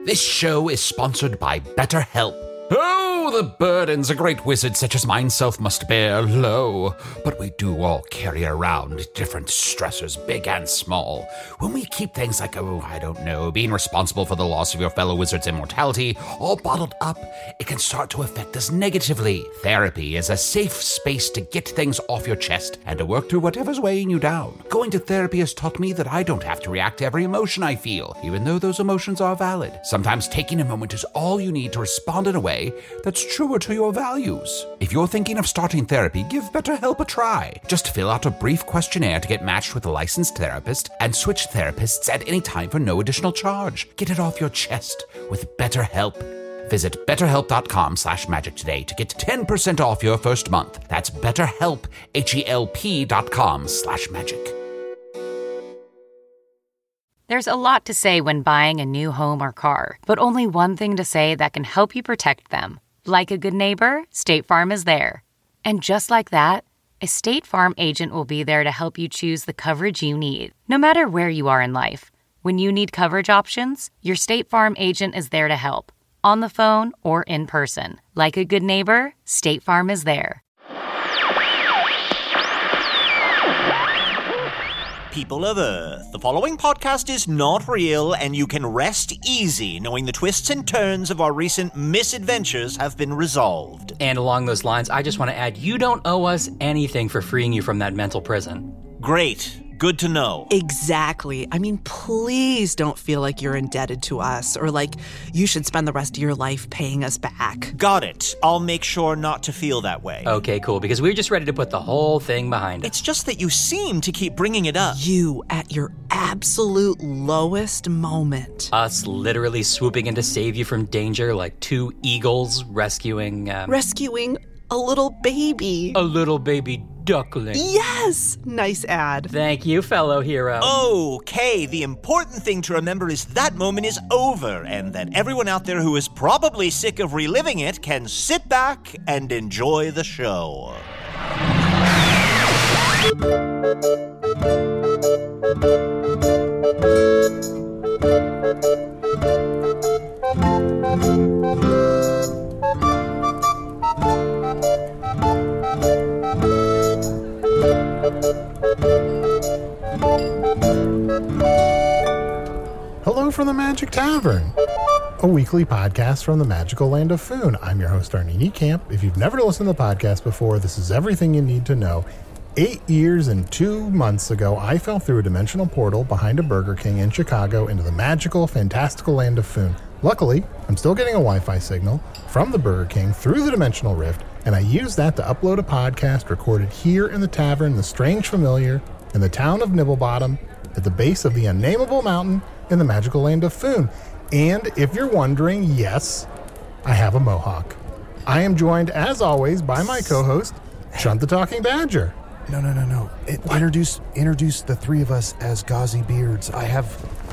This show is sponsored by BetterHelp. Oh, the burdens a great wizard such as myself must bear, lo. But we do all carry around different stressors, big and small. When we keep things like, being responsible for the loss of your fellow wizard's immortality, all bottled up, it can start to affect us negatively. Therapy is a safe space to get things off your chest and to work through whatever's weighing you down. Going to therapy has taught me that I don't have to react to every emotion I feel, even though those emotions are valid. Sometimes taking a moment is all you need to respond in a way that's truer to your values. If you're thinking of starting therapy, give BetterHelp a try. Just fill out a brief questionnaire to get matched with a licensed therapist and switch therapists at any time for no additional charge. Get it off your chest with BetterHelp. Visit betterhelp.com/magic today to get 10% off your first month. That's BetterHelp, HELP.com/magic. There's a lot to say when buying a new home or car, but only one thing to say that can help you protect them. Like a good neighbor, State Farm is there. And just like that, a State Farm agent will be there to help you choose the coverage you need, no matter where you are in life. When you need coverage options, your State Farm agent is there to help, on the phone or in person. Like a good neighbor, State Farm is there. People of Earth, the following podcast is not real, and you can rest easy knowing the twists and turns of our recent misadventures have been resolved. And along those lines, I just want to add, you don't owe us anything for freeing you from that mental prison. Great. Good to know. Exactly. I mean, please don't feel like you're indebted to us or like you should spend the rest of your life paying us back. Got it. I'll make sure not to feel that way. Okay, cool, because we're just ready to put the whole thing behind us. It's just that you seem to keep bringing it up. You at your absolute lowest moment. Us literally swooping in to save you from danger like two eagles rescuing... Rescuing a little baby. A little baby duckling. Yes! Nice ad. Thank you, fellow hero. Okay, the important thing to remember is that moment is over, and that everyone out there who is probably sick of reliving it can sit back and enjoy the show. Hello from the Magic Tavern, a weekly podcast from the magical land of Foon. I'm your host, Arnie Niekamp. If you've never listened to the podcast before, this is everything you need to know. 8 years and 2 months ago, I fell through a dimensional portal behind a Burger King in Chicago into the magical, fantastical land of Foon. Luckily, I'm still getting a Wi-Fi signal from the Burger King through the dimensional rift, and I used that to upload a podcast recorded here in the tavern, The Strange Familiar, in the town of Nibblebottom, at the base of the unnameable mountain in the magical land of Foon. And if you're wondering, yes, I have a mohawk. I am joined, as always, by my co-host, Chunt the Talking Badger. No. Introduce the three of us as gauzy beards. I have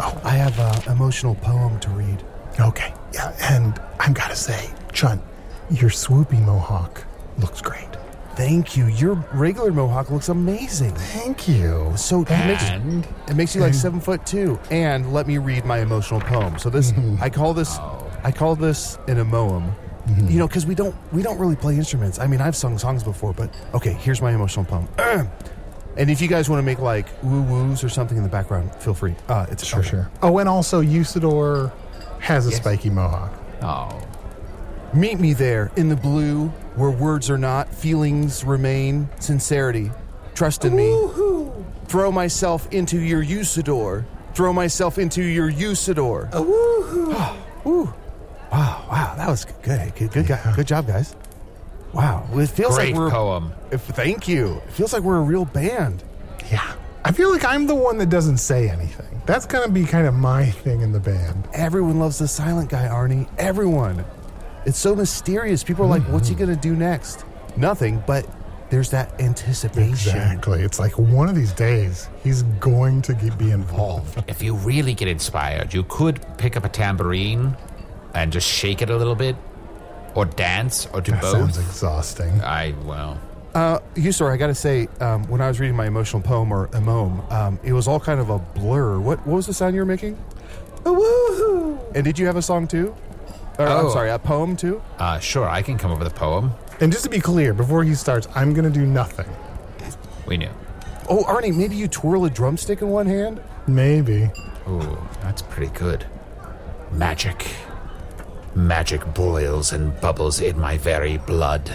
an emotional poem to read. Okay, yeah, and I've got to say, Chunt, your swoopy mohawk looks great. Thank you. Your regular mohawk looks amazing. Thank you. So it makes you like 7'2". And let me read my emotional poem. So this I call this an emoem. Mm-hmm. You know, because we don't really play instruments. I mean, I've sung songs before, but okay, here's my emotional poem. And if you guys want to make like woo-woos or something in the background, feel free. It's sure. Oh, and also Usador has a spiky mohawk. Oh. Meet me there in the blue, where words are not, feelings remain, sincerity. Trust in me. Woo-hoo. Throw myself into your Usador. Throw myself into your Usador. Woo-hoo. Wow, that was good. Good job, guys. Wow, it feels Great like we're poem. Thank you. It feels like we're a real band. Yeah, I feel like I'm the one that doesn't say anything. That's gonna be kind of my thing in the band. Everyone loves the silent guy, Arnie. Everyone. It's so mysterious. People are like, what's he gonna do next? Nothing, but there's that anticipation. Exactly. It's like one of these days, he's going to be involved. If you really get inspired, you could pick up a tambourine and just shake it a little bit, or dance, or do that both. Sounds exhausting. Usador, I gotta say, when I was reading my emotional poem, or emoem, it was all kind of a blur. What was the sound you were making? Woohoo! And did you have a song too? Or, I'm sorry, a poem too? Sure, I can come up with a poem. And just to be clear, before he starts, I'm going to do nothing. We knew. Oh, Arnie, maybe you twirl a drumstick in one hand? Maybe. Ooh, that's pretty good. Magic. Magic boils and bubbles in my very blood.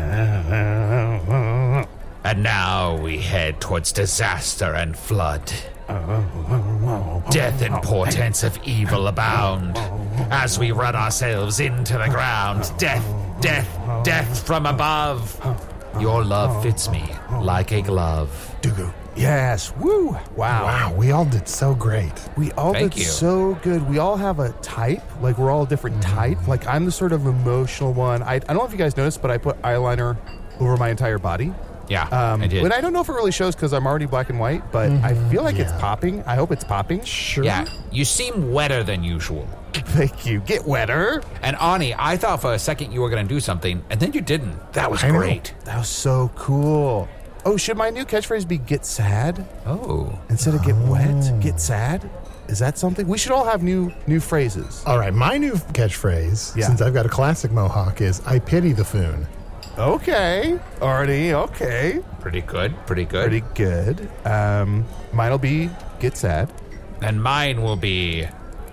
And now we head towards disaster and flood. Death and portents of evil abound as we run ourselves into the ground. Death, death, death from above. Your love fits me like a glove. Dugu. Yes. Woo. Wow. Wow, we all did so great. We all Thank did you. so good. We all have a type. Like, we're all a different type. Like, I'm the sort of emotional one. I don't know if you guys noticed, but I put eyeliner over my entire body. Yeah, I did. And I don't know if it really shows because I'm already black and white, but I feel like it's popping. I hope it's popping. Sure. Yeah, you seem wetter than usual. Thank you. Get wetter. And Ani, I thought for a second you were going to do something, and then you didn't. That was I know. great. That was so cool. Oh, should my new catchphrase be get sad? Oh. Instead of get wet, get sad? Is that something? We should all have new phrases. All right, my new catchphrase, Yeah. since I've got a classic mohawk, is I pity the foon. Okay. Arnie, okay. Pretty good, pretty good. Pretty good. Mine'll be get sad. And mine will be,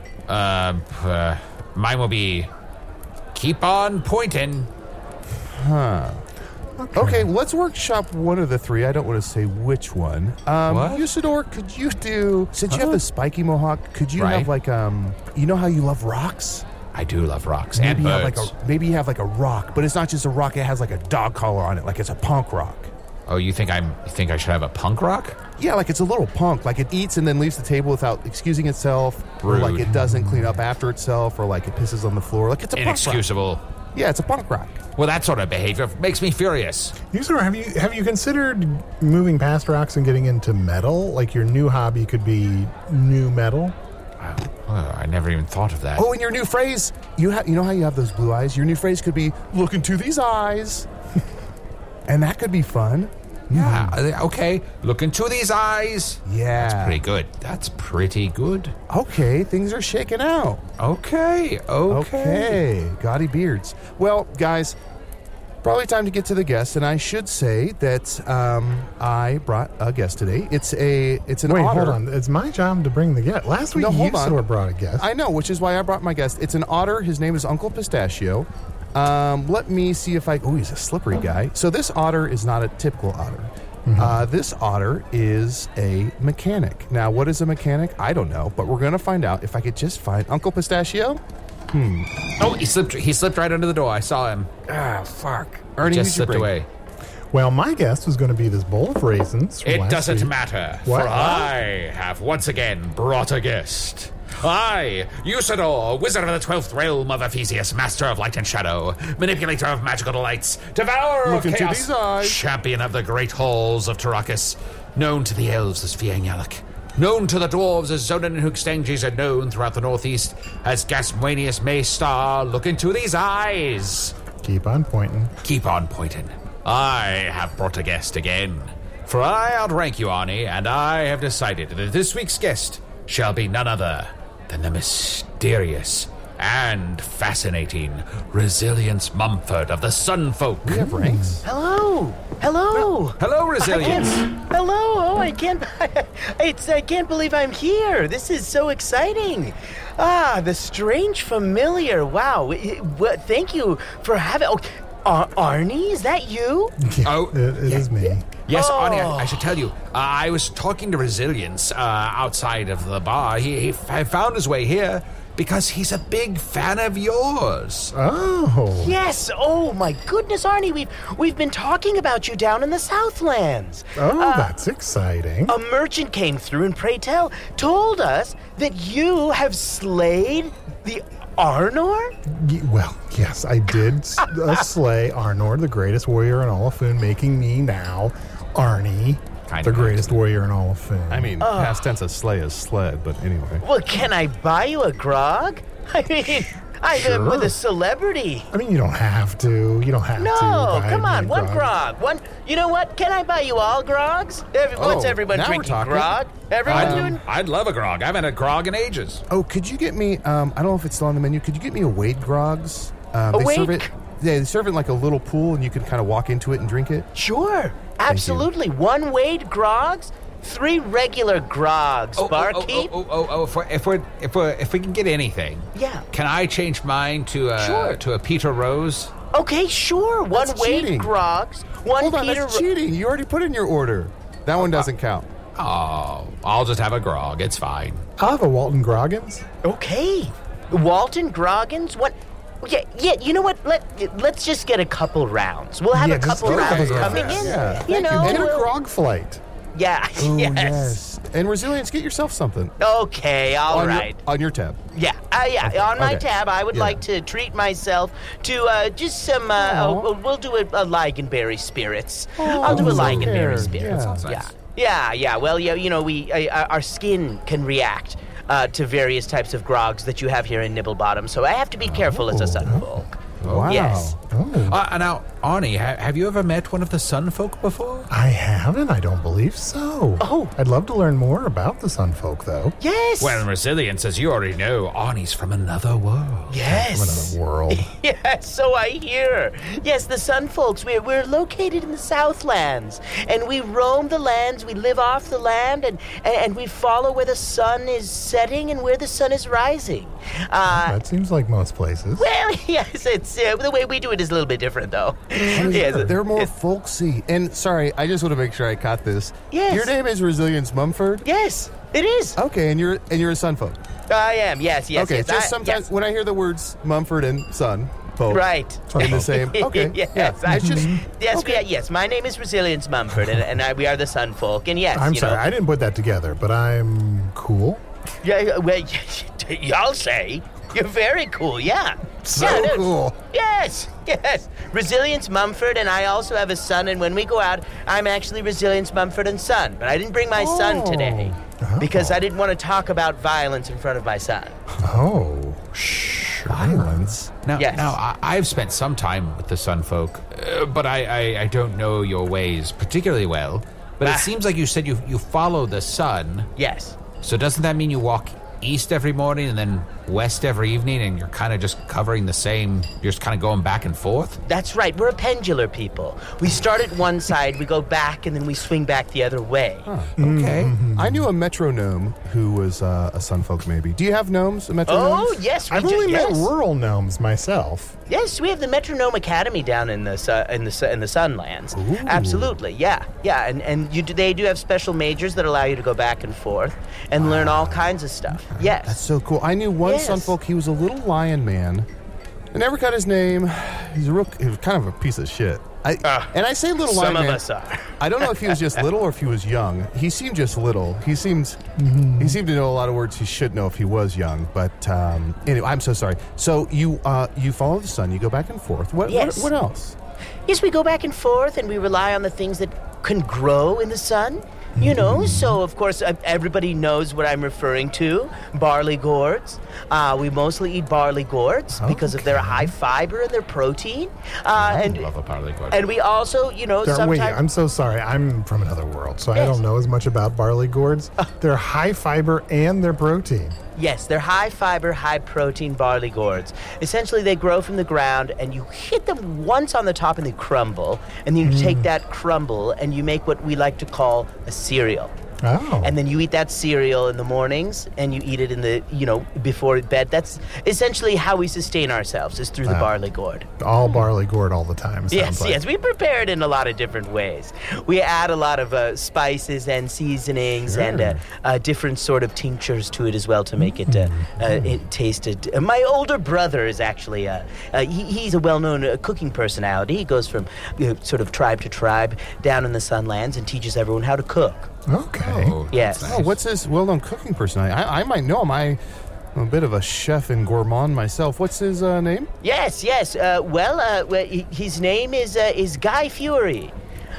keep on pointing. Okay, let's workshop one of the three. I don't want to say which one. What? Usador, could you do, since you have the spiky mohawk, could you Right. have like, you know how you love rocks? I do love rocks and Maybe you have birds. maybe you have like a rock, but it's not just a rock, it has like a dog collar on it, like it's a punk rock. Oh, you think I should have a punk rock? Yeah, like it's a little punk, like it eats and then leaves the table without excusing itself, or like Rude. it doesn't clean up after itself, or like it pisses on the floor, like it's a punk rock. Inexcusable. Yeah, it's a punk rock. Well, that sort of behavior makes me furious. Usador, have you considered moving past rocks and getting into metal? Like your new hobby could be new metal? I never even thought of that. Oh, and your new phrase, you know how you have those blue eyes? Your new phrase could be, look into these eyes. And that could be fun. Yeah, okay. Look into these eyes. Yeah. That's pretty good. That's pretty good. Okay, things are shaking out. Okay. Okay. Gaudy beards. Well, guys, probably time to get to the guest, and I should say that I brought a guest today. It's an Wait, otter. hold on. It's my job to bring the guest. Last week, No, hold on. Usador brought a guest. I know, which is why I brought my guest. It's an otter. His name is Uncle Pistachio. Let me see if I... Oh, he's a slippery guy. So this otter is not a typical otter. This otter is a mechanic. Now, what is a mechanic? I don't know, but we're going to find out if I could just find Uncle Pistachio. Oh, he slipped right under the door. I saw him. Ah, fuck. Ernie, Just who'd you slipped bring? away. Well, my guest was going to be this bowl of raisins. From It last doesn't week. matter, What? for I have once again brought a guest. I, Usador, wizard of the 12th realm of Ephesius, master of light and shadow, manipulator of magical delights, devourer Look of into chaos, these eyes. champion of the great halls of Tarakas, known to the elves as Fiangyalak, known to the dwarves as Zonin and Hookstanges, and known throughout the northeast as Gasmuenius Maystar. Look into these eyes. Keep on pointing. Keep on pointing. I have brought a guest again. For I outrank you, Arnie, and I have decided that this week's guest shall be none other than the mysterious and fascinating Resilience Mumford of the Sunfolk. We have ranks. Hello. Hello. Hello, Resilience. Hello. Oh, I can't believe I'm here. This is so exciting. Ah, the strange familiar. Wow. Thank you for having... Oh, Arnie, is that you? Oh, It is me. Yes, Arnie, I should tell you. I was talking to Resilience outside of the bar. He found his way here because he's a big fan of yours. Oh. Yes. Oh my goodness, Arnie, we've been talking about you down in the Southlands. Oh, that's exciting. A merchant came through and pray tell told us that you have slayed the Arnor? Well, yes, I did slay Arnor, the greatest warrior in all of Foon, making me now Arnie, Kinda the greatest warrior in all of Foon. I mean, past tense of slay is sled, but anyway. Well, can I buy you a grog? I mean, I'm with a celebrity. I mean, you don't have to. You don't have to. No, buy come me on, a one grog. One. You know what? Can I buy you all grogs? What's everyone now we're drinking? talking. Grog? Everyone doing? I'd love a grog. I haven't had a grog in ages. Oh, could you get me, I don't know if it's still on the menu, could you get me a Wade Grogs? They serve Wade? it. Yeah, they serve it in like a little pool, and you can kind of walk into it and drink it. Sure, absolutely. One Wade grogs, 3 regular grogs. Barkeep. If we can get anything, Yeah. Can I change mine to a Peter Rose? Okay, sure. One That's Wade cheating. grogs, one Hold on, Peter. that's cheating. You already put in your order. That one doesn't count. Oh, I'll just have a grog. It's fine. I'll have a Walton Groggins. Okay, Walton Groggins. What? Yeah. You know what? Let's just get a couple rounds. We'll have a just couple get a rounds couple coming rounds. in. Yeah. You know. And a we'll- grog flight. Yeah. Oh, yes. And Resilience, get yourself something. Okay. All right. On your tab. Yeah, on my Okay. tab, I would Yeah. like to treat myself to just some, we'll do a Ligonberry spirits. I'll do a so Ligonberry fair. spirits. Yeah. Sounds nice. Yeah. Well, our skin can react to various types of grogs that you have here in Nibblebottom, so I have to be careful as a sunfolk. Wow. Yes. Oh. Now, Ani, have you ever met one of the Sun Folk before? I haven't. I don't believe so. Oh. I'd love to learn more about the Sunfolk, though. Yes. Well, in Resilience, as you already know, Ani's from another world. yes. From another world. Yes, so I hear. Yes, the Sun Folks, we're located in the Southlands, and we roam the lands, we live off the land, and we follow where the sun is setting and where the sun is rising. That seems like most places. Well, yes, it's the way we do it is a little bit different, though. Yes, They're more folksy. And sorry, I just want to make sure I caught this. Yes. Your name is Resilience Mumford? yes, it is. Okay, and you're a Sunfolk. I am. Yes. Okay, yes. just sometimes when I hear the words Mumford and Sunfolk Right. in the same. Okay. yes. Yeah. It's just Yes. okay. Yes. My name is Resilience Mumford, and we are the Sun Folk. And yes, I'm you sorry, know, I didn't put that together, but I'm cool. Yeah, well, y'all say you're very cool. Yeah, So yeah, no, cool. Yes. Resilience Mumford, and I also have a son. And when we go out, I'm actually Resilience Mumford and son. But I didn't bring my son today because I didn't want to talk about violence in front of my son. Oh, Violence. Now, Yes. I've spent some time with the Sun Folk, but I don't know your ways particularly well. But it seems like you said you follow the sun. Yes. So doesn't that mean you walk east every morning and then west every evening, and you're kind of just covering the same, you're just kind of going back and forth? That's right. We're a pendular people. We start at one side, we go back, and then we swing back the other way. Okay. I knew a metronome who was a Sunfolk, maybe. Do you have gnomes, a metronome? Oh, yes, we I've do. only yes. met rural gnomes myself. Yes, we have the Metronome Academy down in the Sunlands. Absolutely, yeah. And they do have special majors that allow you to go back and forth and learn all kinds of stuff. Yes. That's so cool. I knew one Yes. Sunfolk. He was a little lion man. I never got his name. He was kind of a piece of shit. And I say little lion Some of man. us are. I don't know if he was just little or if he was young. He seemed just little. He seemed to know a lot of words he should know if he was young. But anyway, I'm so sorry. So you follow the sun. You go back and forth. What Yes. else? Yes, we go back and forth, and we rely on the things that can grow in the sun. You know, so of course everybody knows what I'm referring to, barley gourds. We mostly eat barley gourds because of their high fiber and their protein. I love a barley gourd. And we also, Wait, sometimes... I'm so sorry. I'm from another world, so I Yes. don't know as much about barley gourds. They're high fiber and they're protein. Yes, they're high fiber, high protein barley gourds. Essentially, they grow from the ground, and you hit them once on the top and they crumble. And then you take that crumble and you make what we like to call a cereal. Oh. And then you eat that cereal in the mornings, and you eat it in the, before bed. That's essentially how we sustain ourselves, is through the barley gourd. all barley gourd all the time. Sounds Yes, like. yes. We prepare it in a lot of different ways. We add a lot of spices and seasonings and different sort of tinctures to it as well to make it tasted. My older brother is actually he's a well-known cooking personality. He goes from sort of tribe to tribe down in the Sunlands and teaches everyone how to cook. Okay. Oh, Yes. that's Oh, what's his well-known cooking personality? I might know him. I'm a bit of a chef and gourmand myself. What's his name? Yes. His name is Guy Fury.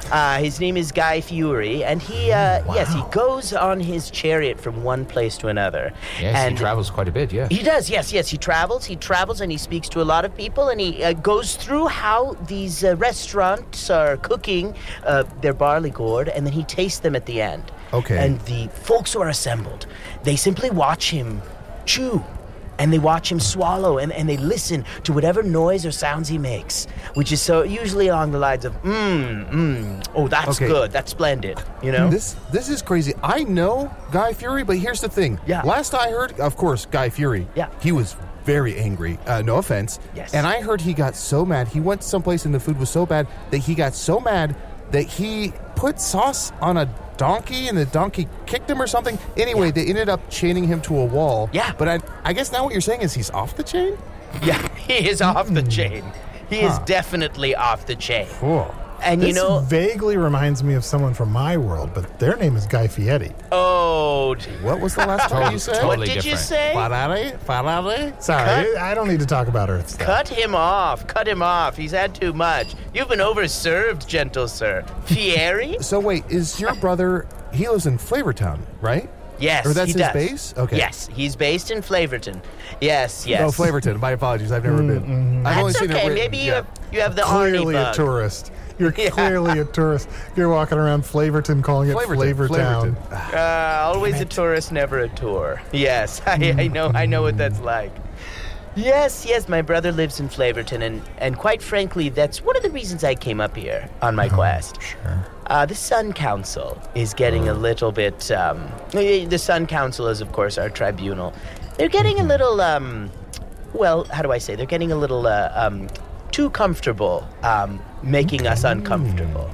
His name is Guy Fieri, and he, yes, he goes on his chariot from one place to another. Yes, and he travels quite a bit, yeah. He does, yes. He travels, and he speaks to a lot of people, and he goes through how these restaurants are cooking their barley gourd, and then he tastes them at the end. Okay. And the folks who are assembled, they simply watch him chew, and they watch him swallow, and they listen to whatever noise or sounds he makes, which is so usually along the lines of, oh, that's good, that's splendid, you know? This is crazy. I know Guy Fieri, but here's the thing. Yeah. Last I heard, of course, Guy Fieri, he was very angry, no offense. Yes. And I heard he got so mad, he went someplace and the food was so bad that he got so mad that he put sauce on a donkey and the donkey kicked him or something. Anyway, they ended up chaining him to a wall. Yeah. But I guess now what you're saying is he's off the chain? Yeah, he is off the chain. He is definitely off the chain. Cool. And This vaguely reminds me of someone from my world, but their name is Guy Fieri. Oh, What was the last time you said? Totally what did you different. say? Ferrari? Sorry, I don't need to talk about Earth stuff. Cut him off. He's had too much. You've been overserved, gentle sir. Fieri? So wait, is your brother, he lives in Flavortown, right? Yes, Or that's he his does. base? Okay. Yes, he's based in Flavorton. Yes. Oh, Flavorton. My apologies. I've never been. I've only That's seen it okay. written. Maybe Yeah. you have the Clearly Arnie a bug. tourist. You're clearly a tourist. You're walking around Flavorton calling it Flavortown. Always a tourist, never a tour. Yes, I know what that's like. Yes, my brother lives in Flavorton, and quite frankly, that's one of the reasons I came up here on my quest. Sure. The Sun Council is getting a little bit, the Sun Council is, of course, our tribunal. They're getting a little, well, how do I say? They're getting a little, too comfortable, making us uncomfortable.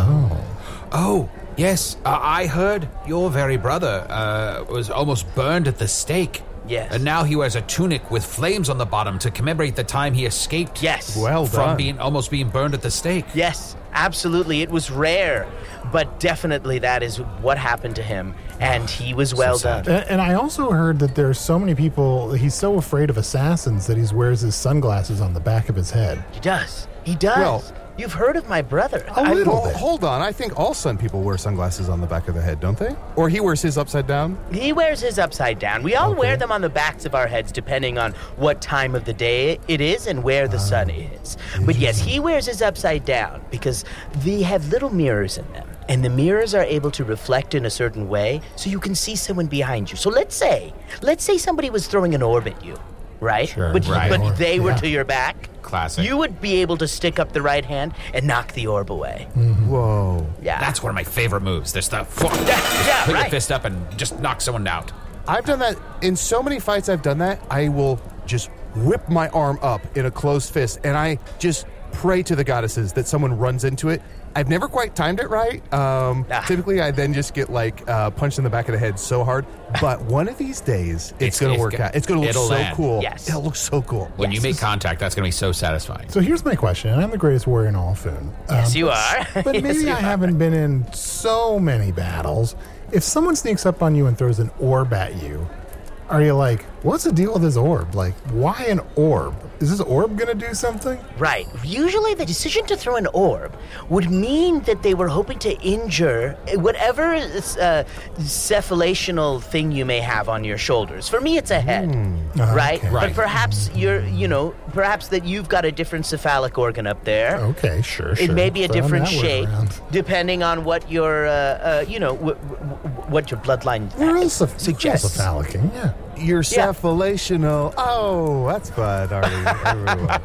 Oh, yes, I heard your very brother was almost burned at the stake. Yes. And now he wears a tunic with flames on the bottom to commemorate the time he escaped. Yes. Well From done. almost being burned at the stake. Yes, absolutely. It was rare, but definitely that is what happened to him, and he was well done. And I also heard that there's so many people, he's so afraid of assassins that he wears his sunglasses on the back of his head. He does. He does. Well, you've heard of my brother. A little Well, bit. hold on. I think all Sun people wear sunglasses on the back of the head, don't they? Or he wears his upside down? He wears his upside down. We all wear them on the backs of our heads depending on what time of the day it is and where the sun is. But yes, he wears his upside down because they have little mirrors in them. And the mirrors are able to reflect in a certain way so you can see someone behind you. So let's say somebody was throwing an orb at you, right? Sure, but right. but they were Yeah. to your back. Classic. You would be able to stick up the right hand and knock the orb away. Whoa. Yeah. That's one of my favorite moves. There's the yeah, put your right. fist up and just knock someone out. I've done that. In so many fights I've done that, I will just whip my arm up in a closed fist, and I just pray to the goddesses that someone runs into it. I've never quite timed it right. Typically, I then just get punched in the back of the head so hard. But one of these days, it's going to work out. It's going to look it'll so land. cool. Yes. It'll look so cool. When you make contact, that's going to be so satisfying. So here's my question, and I'm the greatest warrior in all of Foon. Yes, you are. But Yes, maybe you I are. haven't been in so many battles. If someone sneaks up on you and throws an orb at you, are you like, what's the deal with this orb? Like, why an orb? Is this orb going to do something? Right. Usually the decision to throw an orb would mean that they were hoping to injure whatever cephalational thing you may have on your shoulders. For me, it's a head, right? Okay. But Right. perhaps perhaps that you've got a different cephalic organ up there. Okay, sure. It may be a Throwing different that word shape, around. depending on what your, what your bloodline We're all suggests. cephalicing, yeah. You're cephalational. Oh, that's fun, Arnie. Everyone.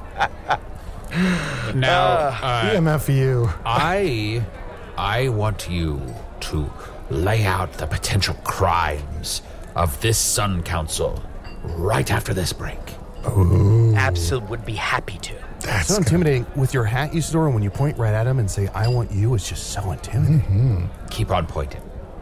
Now, EMFU. I want you to lay out the potential crimes of this Sun Council right after this break. Absolutely would be happy to. That's So intimidating. With your hat, Usador, and when you point right at him and say, I want you, it's just so intimidating. Keep on pointing.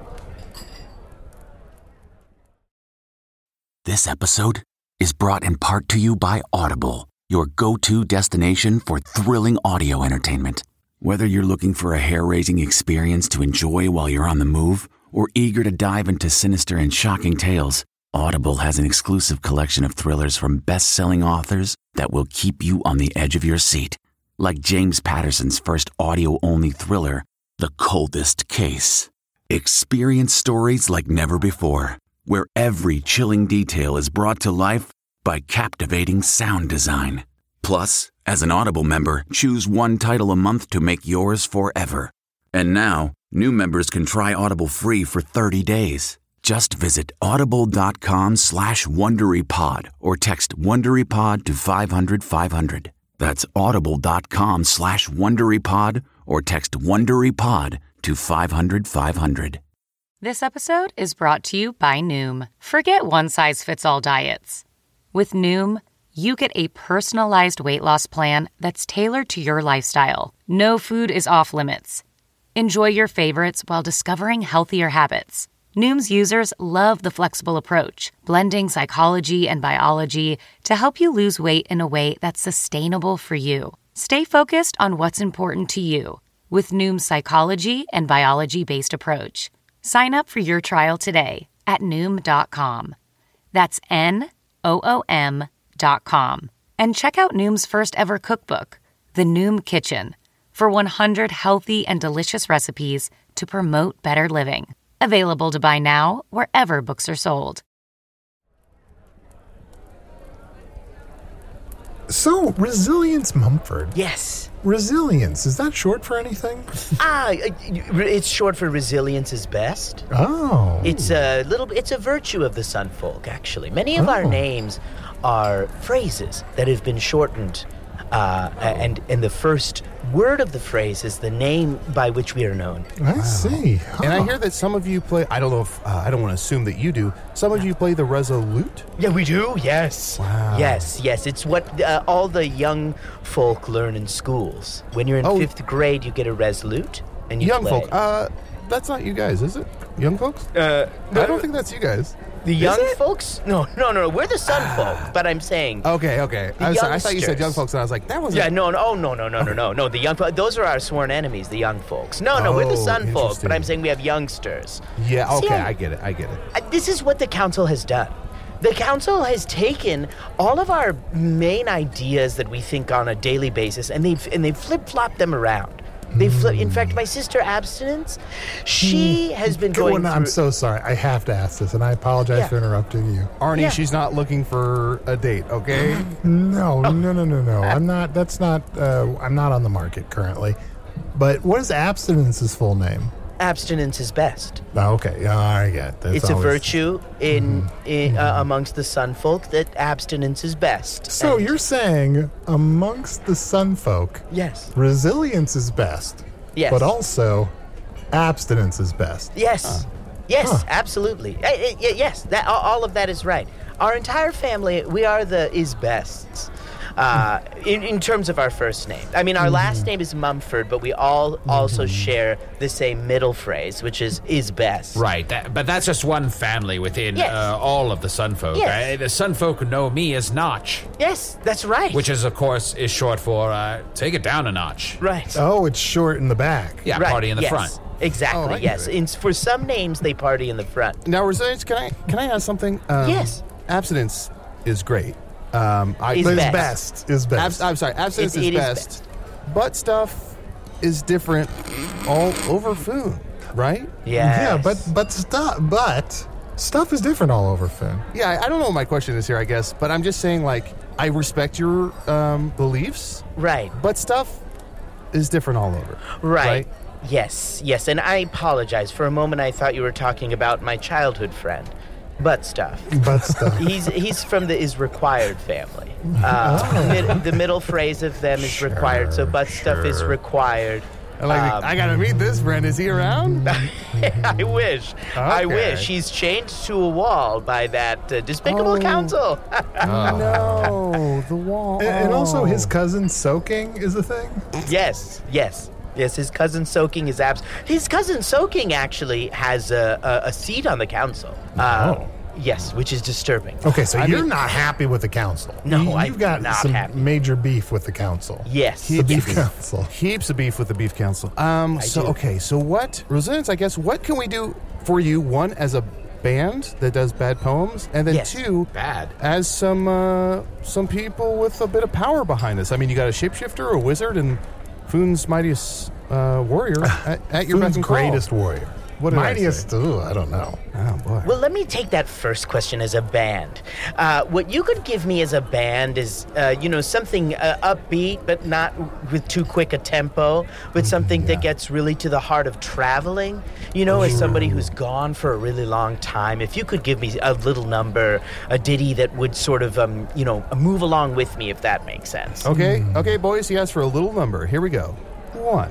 This episode is brought in part to you by Audible, your go-to destination for thrilling audio entertainment. Whether you're looking for a hair-raising experience to enjoy while you're on the move or eager to dive into sinister and shocking tales, Audible has an exclusive collection of thrillers from best-selling authors that will keep you on the edge of your seat. Like James Patterson's first audio-only thriller, The Coldest Case. Experience stories like never before, where every chilling detail is brought to life by captivating sound design. Plus, as an Audible member, choose one title a month to make yours forever. And now, new members can try Audible free for 30 days. Just visit audible.com/WonderyPod or text WonderyPod to 500-500. That's audible.com/WonderyPod or text WonderyPod to 500-500. This episode is brought to you by Noom. Forget one-size-fits-all diets. With Noom, you get a personalized weight loss plan that's tailored to your lifestyle. No food is off limits. Enjoy your favorites while discovering healthier habits. Noom's users love the flexible approach, blending psychology and biology to help you lose weight in a way that's sustainable for you. Stay focused on what's important to you with Noom's psychology and biology-based approach. Sign up for your trial today at Noom.com. That's NOOM.com. And check out Noom's first ever cookbook, The Noom Kitchen, for 100 healthy and delicious recipes to promote better living. Available to buy now wherever books are sold. So, Resilience Mumford. Yes. Resilience, is that short for anything? It's short for resilience is best. Oh. It's a virtue of the Sunfolk, actually. Many of our names are phrases that have been shortened, and the first word of the phrase is the name by which we are known. I see. Huh. And I hear that some of you play, I don't know if, I don't want to assume that you do, some of you play the Resolute? Yeah, we do, yes. Wow. Yes. It's what all the young folk learn in schools. When you're in 5th grade, you get a Resolute, and you young play. folk, that's not you guys, is it? Young folks? I don't think that's you guys. The young folks? No. We're the Sunfolk, but I'm saying... Okay. I thought you said young folks, and I was like, that wasn't... Yeah, no. The young folks, those are our sworn enemies, the young folks. No, we're the Sunfolk, but I'm saying we have youngsters. Yeah, okay, See, I get it. This is what the council has done. The council has taken all of our main ideas that we think on a daily basis, and they've flip-flopped them around. In fact, my sister Abstinence, she has been going through... I'm so sorry. I have to ask this, and I apologize for interrupting you. Arnie, she's not looking for a date, okay? No. I'm not. That's not... I'm not on the market currently. But what is Abstinence's full name? Abstinence is best. Oh, okay. I get it. It's a virtue in amongst the Sunfolk that abstinence is best. So you're saying amongst the Sunfolk, yes, resilience is best. Yes. But also abstinence is best. Yes. Absolutely. Yes, that all of that is right. Our entire family, we are the is bests. In terms of our first name. I mean, our last name is Mumford, but we all also share the same middle phrase, which is best. Right, but that's just one family within all of the Sunfolk. Yes. The Sunfolk know me as Notch. Yes, that's right. Which is, of course, is short for take it down a notch. Right. Oh, it's short in the back. Yeah, right. Party in the front. Exactly, yes. For some names, they party in the front. Now, Resilience, can I ask something? Yes. Abstinence is great. Is best. I'm sorry, abstinence is best. Butt stuff is different all over food, right? Yes. Yeah, but stuff is different all over food. Yeah, I don't know what my question is here, I guess, but I'm just saying, like, I respect your beliefs. Right. But stuff is different all over. Right. Yes, and I apologize. For a moment, I thought you were talking about my childhood friend. Butt stuff. He's from the is required family. The middle phrase of them is required, so butt stuff is required. I gotta meet this friend. Is he around? I wish. Okay. I wish. He's chained to a wall by that despicable council. No, the wall. And also his cousin soaking is a thing? Yes, his cousin Soaking is His cousin Soaking actually has a seat on the council. Yes, which is disturbing. Okay, so you're not happy with the council. No, you've got not some happy. Major beef with the council. Yes. The beef council. Heaps of beef with the beef council. So what, Resilience, I guess, what can we do for you, one, as a band that does bad poems, and then Yes. 2, Bad. as some people with a bit of power behind us. I mean, you got a shapeshifter, a wizard, and Foon's mightiest warrior at your beck Food's and call. greatest warrior. What did I Mightiest, say? ooh, I don't know. Oh, boy. Well, let me take that first question as a band. What you could give me as a band is, something upbeat, but not with too quick a tempo, but something that gets really to the heart of traveling. As somebody who's gone for a really long time, if you could give me a little number, a ditty that would sort of, move along with me, if that makes sense. Okay, boys, he asked for a little number. Here we go. 1.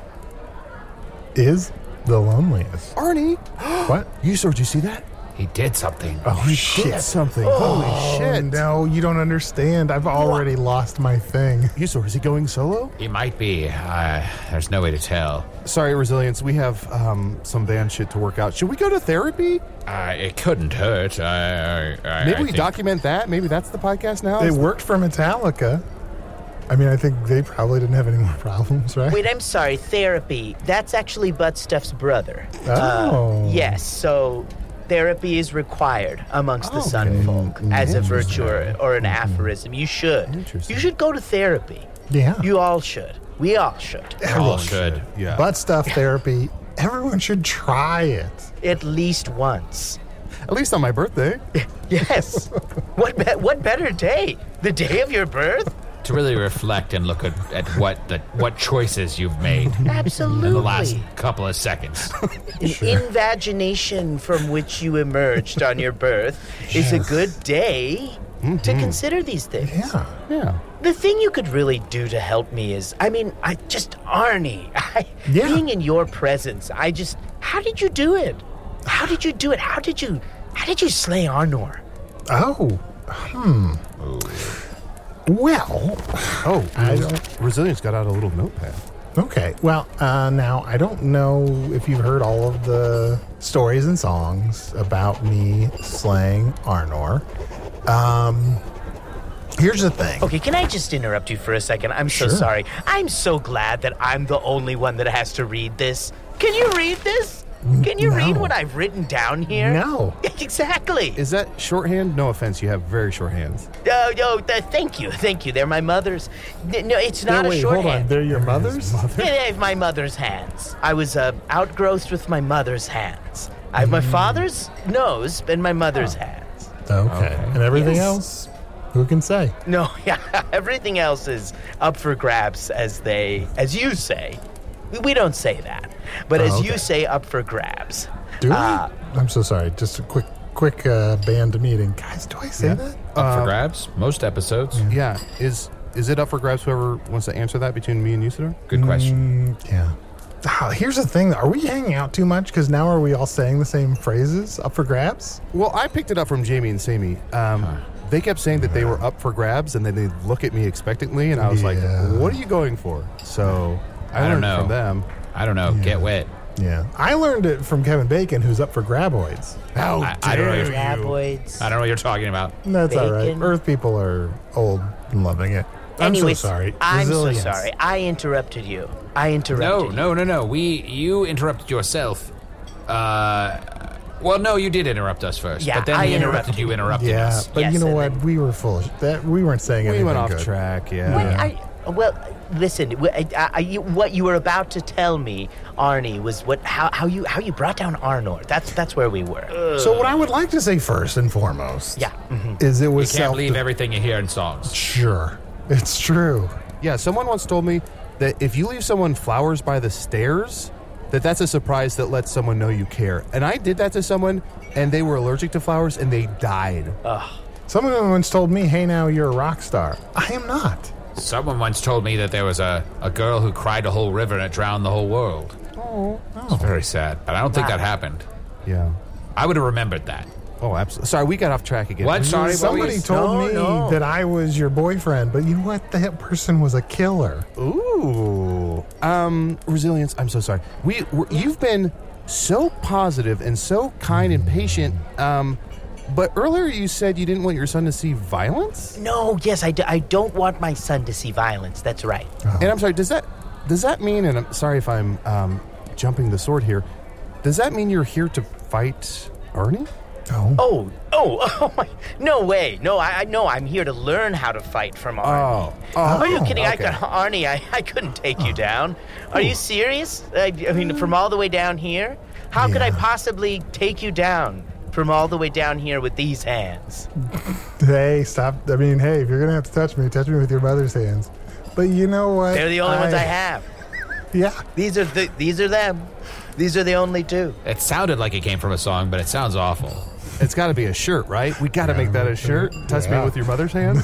Is the loneliest. Arnie! What? Usador, did you see that? He did something. Oh, He shit. did something. Holy shit. No, you don't understand. I've already lost my thing. Usador, is he going solo? He might be. There's no way to tell. Sorry, Resilience. We have some band shit to work out. Should we go to therapy? It couldn't hurt. Maybe we document that. Maybe that's the podcast now. It worked for Metallica. I mean, I think they probably didn't have any more problems, right? Wait, I'm sorry, therapy. That's actually Butt Stuff's brother. Oh. Yes, so therapy is required amongst the Sun Folk as a virtue or an aphorism. You should. Interesting. You should go to therapy. Yeah. You all should. We all should. All should. Yeah. Butt stuff therapy. Everyone should try it. At least once. At least on my birthday. Yes. What better day? The day of your birth? To really reflect and look at what choices you've made Absolutely. in the last couple of seconds. An invagination from which you emerged on your birth is a good day to consider these things. Yeah. The thing you could really do to help me is, Arnie, Yeah. being in your presence, how did you do it? How did you do it? How did you slay Arnor? Oh. Well. Oh, I don't. Resilience got out a little notepad. Okay. Well, now I don't know if you've heard all of the stories and songs about me slaying Arnor. Here's the thing. Okay, can I just interrupt you for a second? I'm so Sure. sorry. I'm so glad that I'm the only one that has to read this. Can you read this? Can you read No. what I've written down here? No. Exactly. Is that shorthand? No offense, you have very short hands. Thank you. They're my mother's. No, it's not Wait, a hold on. shorthand. They're your mother's? They have my mother's hands. I was outgrowth with my mother's hands. I have my father's nose and my mother's hands. Okay. And everything Yes. else? Who can say? No, yeah, everything else is up for grabs, as you say. We don't say that, but as you okay. say, up for grabs. Do we? I'm so sorry. Just a quick band meeting. Guys, do I say that? Up for grabs, most episodes. Yeah. Is it up for grabs, whoever wants to answer that between me and Usador? Good question. Yeah. Here's the thing. Are we hanging out too much? Because now are we all saying the same phrases? Up for grabs? Well, I picked it up from Jamie and Sammy. They kept saying that they were up for grabs, and then they'd look at me expectantly, and I was like, what are you going for? So I don't learned know. from them. I don't know. Get wet. Yeah. I learned it from Kevin Bacon, who's up for graboids. How I don't know. dare You're, Graboids. I don't know what you're talking about. That's all right. Bacon. Earth people are old and loving it. I'm Anyways, so sorry. I'm Resilience. so sorry. I interrupted you. No. You interrupted yourself. Well, no, you did interrupt us first. Yeah, but then I we interrupted you interrupted Yeah, us. but Yes, you know and what? then- We were foolish. That we weren't saying anything We went off good. track, yeah. Listen. What you were about to tell me, Arnie, was how you brought down Arnor. That's where we were. So what I would like to say first and foremost, Yeah. is it You was can't believe everything you hear in songs. Sure, it's true. Yeah, someone once told me that if you leave someone flowers by the stairs, that's a surprise that lets someone know you care. And I did that to someone, and they were allergic to flowers, and they died. Someone once told me, "Hey, now you're a rock star." I am not. Someone once told me that there was a girl who cried a whole river and it drowned the whole world. Oh. It's very sad, but I don't think that happened. Yeah. I would have remembered that. Oh, absolutely. Sorry, we got off track again. What? Sorry, Somebody told me No. that I was your boyfriend, but you know what? That person was a killer. Ooh. Resilience, I'm so sorry. You've been so positive and so kind and patient, but earlier you said you didn't want your son to see violence? No, yes, I don't want my son to see violence. That's right. And I'm sorry, does that mean, and I'm sorry if I'm jumping the sword here, does that mean you're here to fight Arnie? Oh my! No way! No, I know. I'm here to learn how to fight from Arnie. Are you kidding? okay. Arnie, I couldn't take you down. Are you serious? I mean, from all the way down here? How could I possibly take you down from all the way down here with these hands? Hey, stop. I mean, hey, if you're going to have to touch me with your mother's hands. But you know what? They're the only ones I have. Yeah. These are them. These are the only two. It sounded like it came from a song, but it sounds awful. It's got to be a shirt, right? We got to make that a shirt. Touch me with your mother's hand.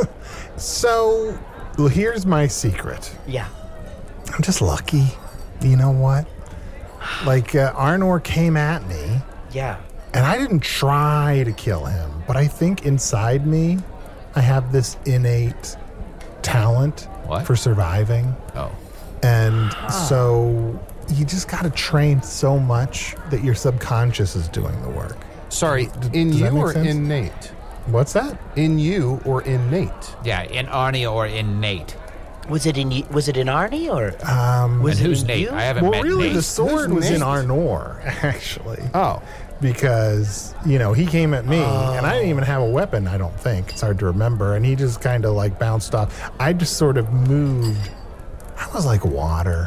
So, well, here's my secret. Yeah. I'm just lucky. You know what? Like, Arnor came at me, Yeah. and I didn't try to kill him, but I think inside me, I have this innate talent for surviving. Oh. And so you just got to train so much that your subconscious is doing the work. Sorry, in Does you that make or sense? innate? What's that? In you or innate? Yeah, in Arnie or in Nate. Was it in Arnie or was And it who's in Nate? you? I haven't Well, met really, Nate. the sword Who's was in Nate? Arnor, actually. Oh. Because, he came at me, and I didn't even have a weapon, I don't think. It's hard to remember. And he just kind of, like, bounced off. I just sort of moved. I was like water,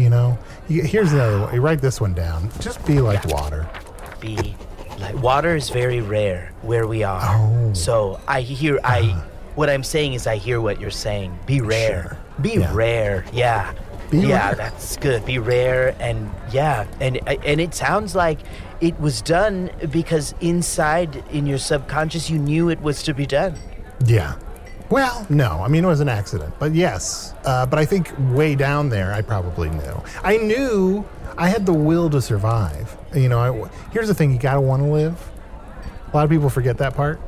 Here's another one. You write this one down. Just be like water. Be like water is very rare where we are. Oh. So what I'm saying is I hear what you're saying. Be rare. Sure. Be rare. Yeah. Be rare. That's good. Be rare and and it sounds like it was done because inside in your subconscious you knew it was to be done. Yeah. Well, no. I mean, it was an accident. But yes. But I think way down there, I probably knew. I knew I had the will to survive. Here's the thing. You got to want to live. A lot of people forget that part.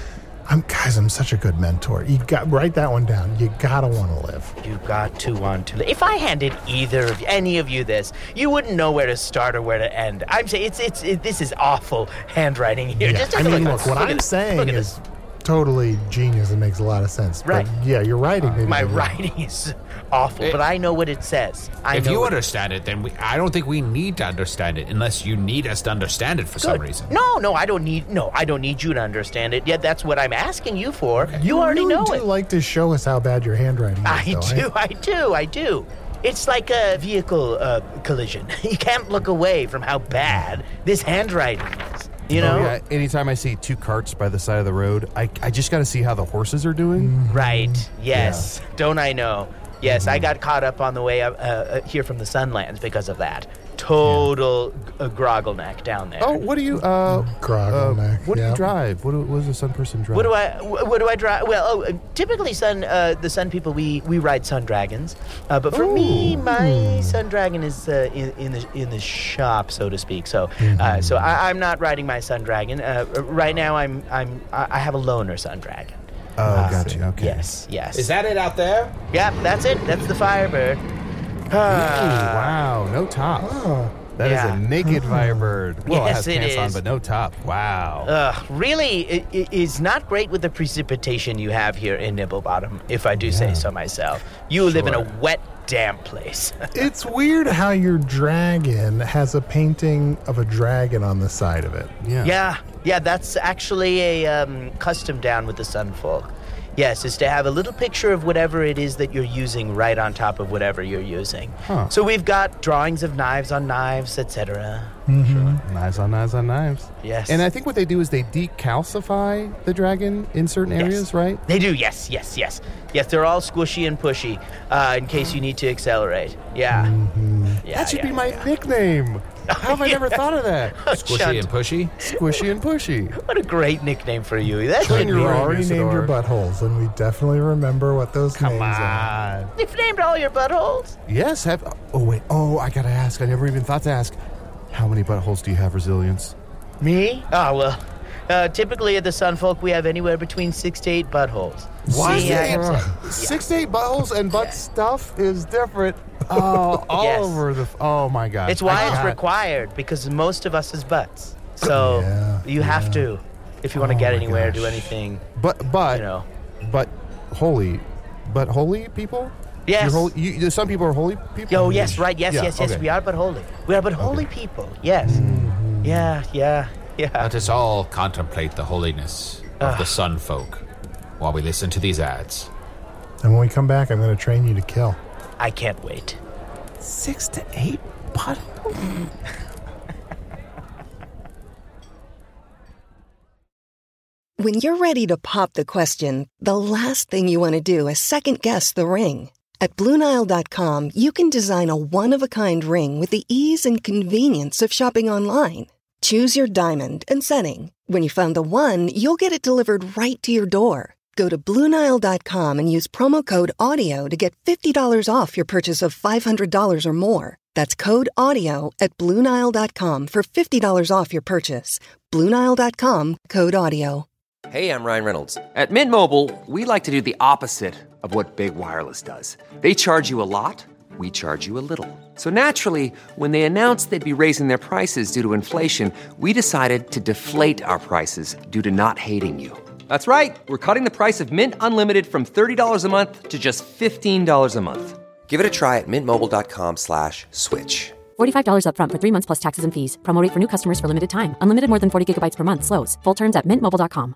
I'm such a good mentor. You write that one down. You got to want to live. You got to want to live. If I handed any of you this, you wouldn't know where to start or where to end. I'm saying this is awful handwriting here. Yeah. Just take a look, what I'm saying is totally genius and makes a lot of sense. Right. But yeah, your writing. My writing is awful, but I know what it says. If you understand it, then I don't think we need to understand it unless you need us to understand it for some reason. No, I don't need you to understand it. Yeah, that's what I'm asking you for. Okay. You already really know do it. like to show us how bad your handwriting is. I do. It's like a vehicle collision. You can't look away from how bad this handwriting is. Yeah, anytime I see two carts by the side of the road, I just got to see how the horses are doing. Right. Yes. Yeah. Don't I know? Yes, I got caught up on the way up here from the Sunlands because of that. Total groggleneck down there. Oh, what do you groggleneck? What do you drive? What does a Sun person drive? What do I drive? Well, typically the Sun people we ride Sun Dragons, but for me, my Sun Dragon is in the shop, so to speak. So so I'm not riding my Sun Dragon right now. I have a loaner Sun Dragon. Oh, gotcha. Okay. Yes. Is that it out there? Yep, that's it. That's the Firebird. Wow, no top. Oh. That is a naked Firebird. Well, Yes, it it has pants on, is. but no top. Wow. Really, it is not great with the precipitation you have here in Nibblebottom, if I do say so myself. You live in a wet, damp place. It's weird how your dragon has a painting of a dragon on the side of it. Yeah, that's actually a custom down with the Sunfolk. Yes, is to have a little picture of whatever it is that you're using right on top of whatever you're using. So we've got drawings of knives on knives, etc. Knives on knives on knives. Yes. And I think what they do is they decalcify the dragon in certain areas, right? They do, yes. Yes, they're all squishy and pushy in case you need to accelerate. Yeah. That should be my nickname. How have I never thought of that? Squishy and pushy? Squishy and pushy. What a great nickname for you. That But should you be already named your buttholes, and we definitely remember what those names are. You've named all your buttholes? Yes. I got to ask. I never even thought to ask. How many buttholes do you have, Resilience? Me? Oh, well, typically at the Sunfolk, we have anywhere between 6 to 8 buttholes. What? See, I am 6 to 8 buttholes and butt stuff is different. Oh, all Yes. over the... Oh, my God. It's why it's required, because most of us is butts. So you have to, if you want to get anywhere, do anything. But holy people? Yes. Some people are holy people? Oh, yes, right. Yes. Okay. We are but holy. We are but holy people. Yes. Yeah. Yeah. Let us all contemplate the holiness of the sun folk while we listen to these ads. And when we come back, I'm going to train you to kill. I can't wait. 6 to 8 bottles? When you're ready to pop the question, the last thing you want to do is second-guess the ring. At BlueNile.com, you can design a one-of-a-kind ring with the ease and convenience of shopping online. Choose your diamond and setting. When you find the one, you'll get it delivered right to your door. Go to BlueNile.com and use promo code AUDIO to get $50 off your purchase of $500 or more. That's code AUDIO at BlueNile.com for $50 off your purchase. BlueNile.com, code AUDIO. Hey, I'm Ryan Reynolds. At Mint Mobile, we like to do the opposite of what Big Wireless does. They charge you a lot, we charge you a little. So naturally, when they announced they'd be raising their prices due to inflation, we decided to deflate our prices due to not hating you. That's right. We're cutting the price of Mint Unlimited from $30 a month to just $15 a month. Give it a try at mintmobile.com/switch. $45 up front for 3 months plus taxes and fees. Promo rate for new customers for limited time. Unlimited more than 40 gigabytes per month. Slows full terms at mintmobile.com.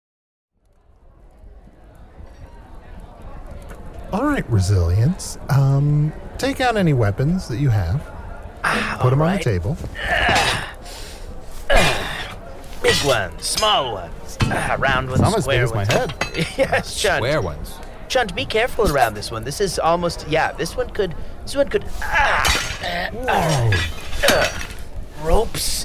All right, Resilience. Take out any weapons that you have. Put them on the table. Big ones, small ones, round ones, Almost square big as my ones. head. Yes, Chunt. Square ones. Chunt, be careful around this one. This is almost, this one could, ropes,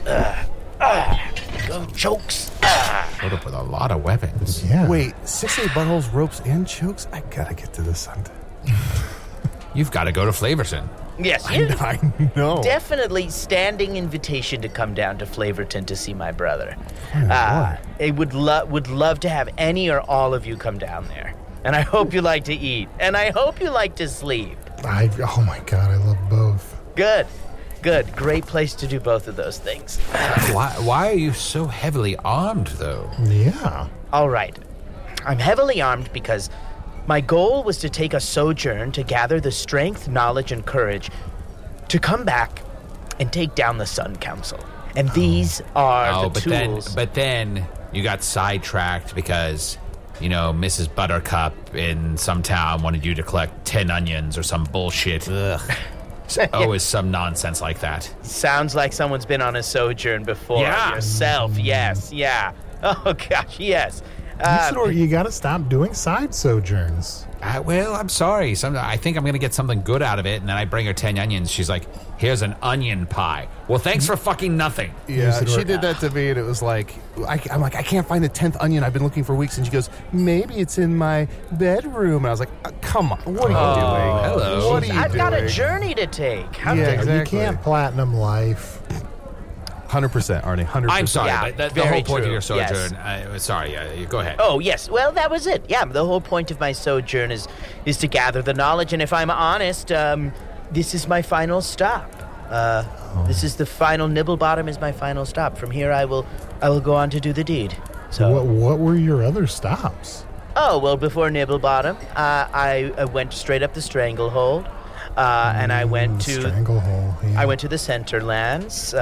go chokes. Put up with a lot of weapons. Yeah. Wait, 6 to 8 buttholes, ropes, and chokes? I gotta get to this Sunday. You've got to go to Flavorton. Yes, I know. definitely standing invitation to come down to Flavorton to see my brother. I would love to have any or all of you come down there. And I hope you like to eat. And I hope you like to sleep. Oh my God, I love both. Good. Great place to do both of those things. Why are you so heavily armed, though? Yeah. All right. I'm heavily armed because my goal was to take a sojourn to gather the strength, knowledge, and courage to come back and take down the Sun Council. And these are the tools. But then you got sidetracked because, Mrs. Buttercup in some town wanted you to collect 10 onions or some bullshit. Ugh. Always some nonsense like that. Sounds like someone's been on a sojourn before. Yeah. Yourself, yes, yeah. Oh, gosh, yes. Isidore, you got to stop doing side sojourns. Well, I'm sorry. I think I'm going to get something good out of it, and then I bring her 10 onions. She's like, here's an onion pie. Well, thanks for fucking nothing. Yeah, she did that to me, and it was like, I'm like, I can't find the 10th onion I've been looking for weeks. And she goes, maybe it's in my bedroom. And I was like, come on, what are you doing? Hello. What are you doing? I've got a journey to take. How dare exactly. You can't platinum life. 100%, Arnie, 100%. I'm sorry, Yeah, but the very whole point true. of your Yes. sojourn... sorry, you go ahead. Oh, yes. Well, that was it. Yeah, the whole point of my sojourn is to gather the knowledge. And if I'm honest, this is my final stop. This is the final, Nibblebottom is my final stop. From here, I will go on to do the deed. So, What were your other stops? Oh, well, before Nibblebottom, I went straight up the Stranglehold. And I went to Stranglehold. Yeah. I went to the Centerlands.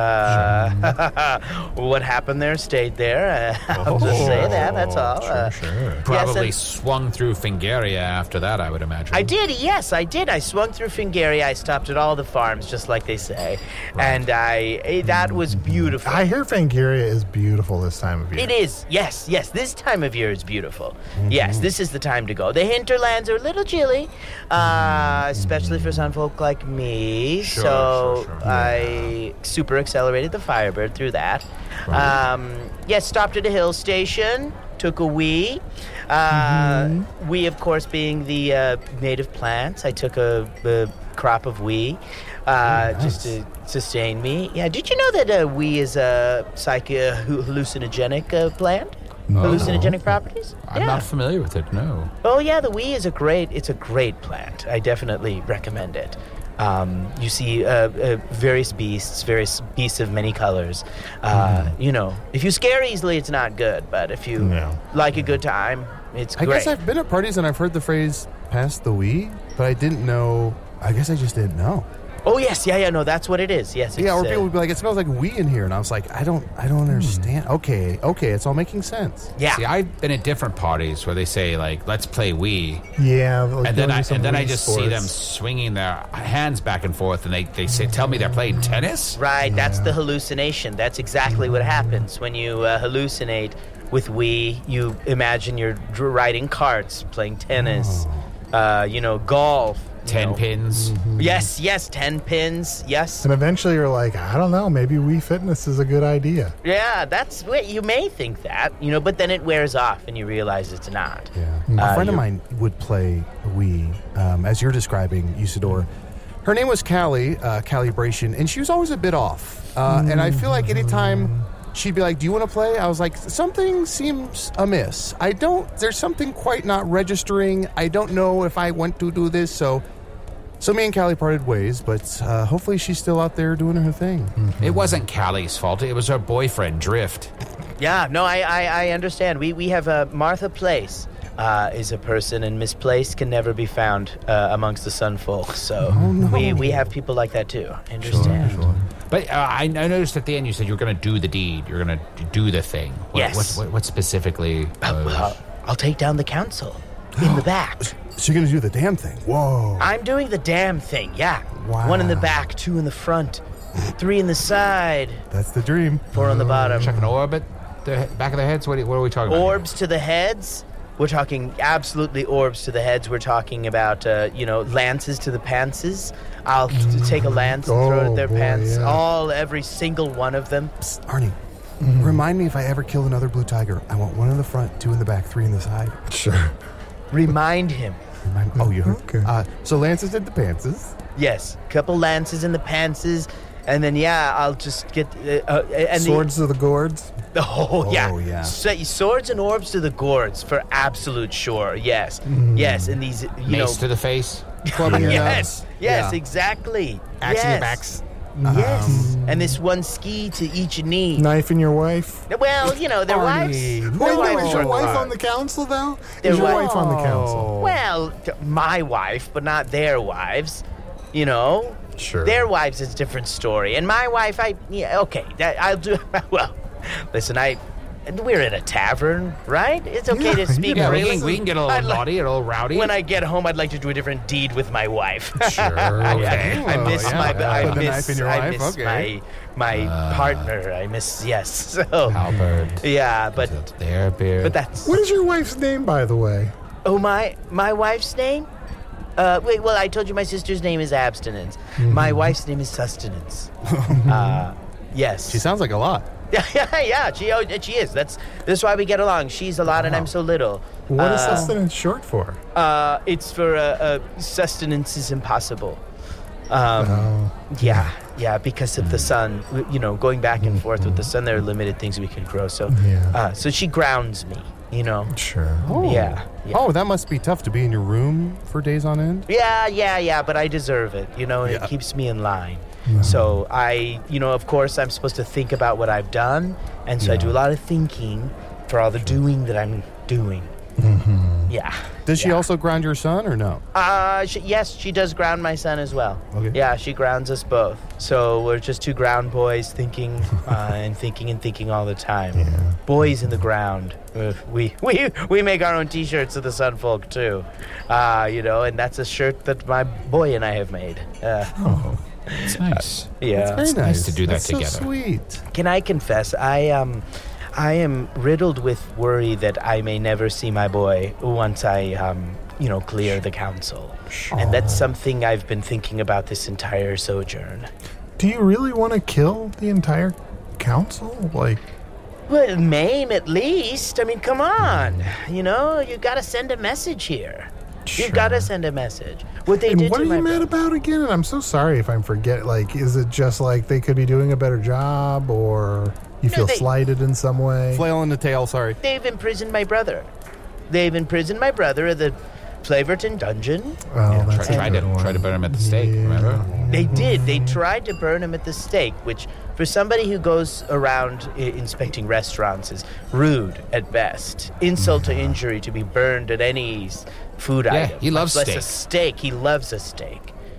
What happened there stayed there. I'll just say that. That's all. Sure. Probably yes, swung through Fingaria after that, I would imagine. I did. Yes, I did. I swung through Fingaria. I stopped at all the farms, just like they say, and that was beautiful. I hear Fangaria is beautiful this time of year. It is. Yes. This time of year is beautiful. Yes, this is the time to go. The hinterlands are a little chilly, especially for some folk like me. Sure. I super accelerated the Firebird through that. Yes, stopped at a hill station, took a wee. Wee, of course, being the native plants. I took a crop of wee just to sustain me. Yeah, did you know that wee is a hallucinogenic plant? Hallucinogenic properties? I'm not familiar with it, no. Oh, yeah, the wee is a great plant. I definitely recommend it. You see various beasts of many colors. If you scare easily, it's not good. But if you like a good time, it's great. I guess I've been at parties and I've heard the phrase, pass the wee, but I didn't know. I guess I just didn't know. Oh, yes. Yeah, no, that's what it is. Yes. Yeah, or it's, people would be like, it smells like wee in here. And I was like, I don't understand. Okay, it's all making sense. Yeah. See, I've been at different parties where they say, like, let's play Wii. Yeah. Like And then I just see them swinging their hands back and forth, and they say, tell me they're playing tennis? Right, that's the hallucination. That's exactly what happens when you hallucinate with Wii. You imagine you're riding karts, playing tennis, golf. 10 pins. Yes, 10 pins, yes. And eventually you're like, I don't know, maybe Wii Fitness is a good idea. Yeah, that's what you may think that, but then it wears off and you realize it's not. Yeah. A friend of mine would play Wii, as you're describing, Usador. Her name was Callie, Calibration, and she was always a bit off. And I feel like anytime she'd be like, do you want to play? I was like, something seems amiss. There's something quite not registering. I don't know if I want to do this. So me and Callie parted ways, but hopefully she's still out there doing her thing. Mm-hmm. It wasn't Callie's fault. It was her boyfriend, Drift. Yeah, no, I understand. We have Martha Place. Is a person, and Miss Place can never be found amongst the Sun folk. So we have people like that too. I understand. Sure. But I noticed at the end you said you were going to do the deed. You're going to do the thing. Yes. What specifically? I'll take down the council in the back. So you're going to do the damn thing? Whoa. I'm doing the damn thing, yeah. Wow. 1 in the back, 2 in the front, 3 in the side. That's the dream. 4 on the bottom. Chuck an orb at the back of the heads? What are we talking about? Orbs to the heads. We're talking absolutely orbs to the heads. We're talking about, lances to the pantses. I'll take a lance and throw it at their pants. Yeah. Every single one of them. Psst, Arnie, remind me if I ever kill another blue tiger. I want 1 in the front, 2 in the back, 3 in the side. Sure. Remind him. You heard? Okay. So lances at the pantses. Yes, couple lances in the pantses. And then, I'll just get... swords to the gourds? Oh, yeah. Swords and orbs to the gourds, for absolute sure, yes. Yes, and these, Mace to the face? Club in your nuts. Yes, exactly. Axe in your backs? Yes. And this 1 ski to each knee. Knife in your wife? Well, their wives... Is your wife on the council, though? Is your wife on the council? Well, my wife, but not their wives, Sure. Their wives is a different story. And my wife, I'll do... Well, listen, we're in a tavern, right? It's okay to speak freely. We can get a little naughty, a little rowdy. When I get home, I'd like to do a different deed with my wife. Sure, okay. I miss my my partner. I miss, so... Halberd. Yeah, but... Their beard. But that's... What is your wife's name, by the way? Oh, my wife's name? I told you my sister's name is Abstinence. My wife's name is Sustenance. Yes. She sounds like a lot. Yeah, she is. That's why we get along. She's a lot and I'm so little. What is Sustenance short for? It's for sustenance is impossible. Yeah, because of the sun. Going back and forth with the sun, there are limited things we can grow. So, so she grounds me. Sure. Oh. Yeah. Oh, that must be tough to be in your room for days on end. Yeah, but I deserve it, and it keeps me in line. So of course, I'm supposed to think about what I've done, and so I do a lot of thinking for all the doing that I'm doing. Mm-hmm. Yeah. Does she also ground your son or no? Yes, she does ground my son as well. Okay. Yeah, she grounds us both. So we're just 2 ground boys thinking and thinking all the time. Yeah. Boys in the ground. We make our own T-shirts of the Sun Folk too. And that's a shirt that my boy and I have made. It's nice. Yeah. It's very nice to do that That's together. So sweet. Can I confess, I am riddled with worry that I may never see my boy once I, clear the council. And that's something I've been thinking about this entire sojourn. Do you really want to kill the entire council? Well, maim at least. I mean, come on. You got to send a message here. Sure. You got to send a message. What they did to my what are you mad about again? And I'm so sorry if I'm forgetting. Is it just they could be doing a better job, or you feel slighted in some way? Flail in the tail, sorry. They've imprisoned my brother. They've imprisoned my brother at the Flavorton dungeon. Oh, that's tried to burn him at the stake, remember? They did. They tried to burn him at the stake, which for somebody who goes around inspecting restaurants is rude at best. Insult to injury to be burned at any food item. He loves much steak. less a steak. He loves a steak.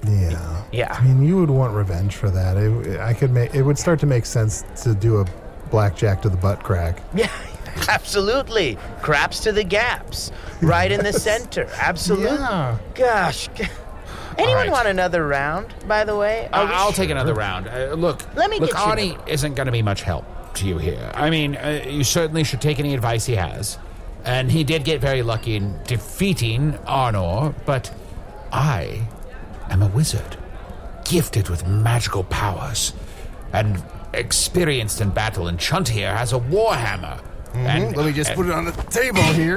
Yeah. Yeah. I mean, you would want revenge for that. It would start to make sense to do a blackjack to the butt crack. Yeah, absolutely. Craps to the gaps. Right in the center. Absolutely. Yeah. Gosh. Anyone right. want another round, by the way? I'll take another round. Look, Let me get you Arnie isn't going to be much help to you here. I mean, you certainly should take any advice he has. And he did get very lucky in defeating Arnor, but I am a wizard, gifted with magical powers, and experienced in battle, and Chunt here has a warhammer. And Let me just put it on the table here.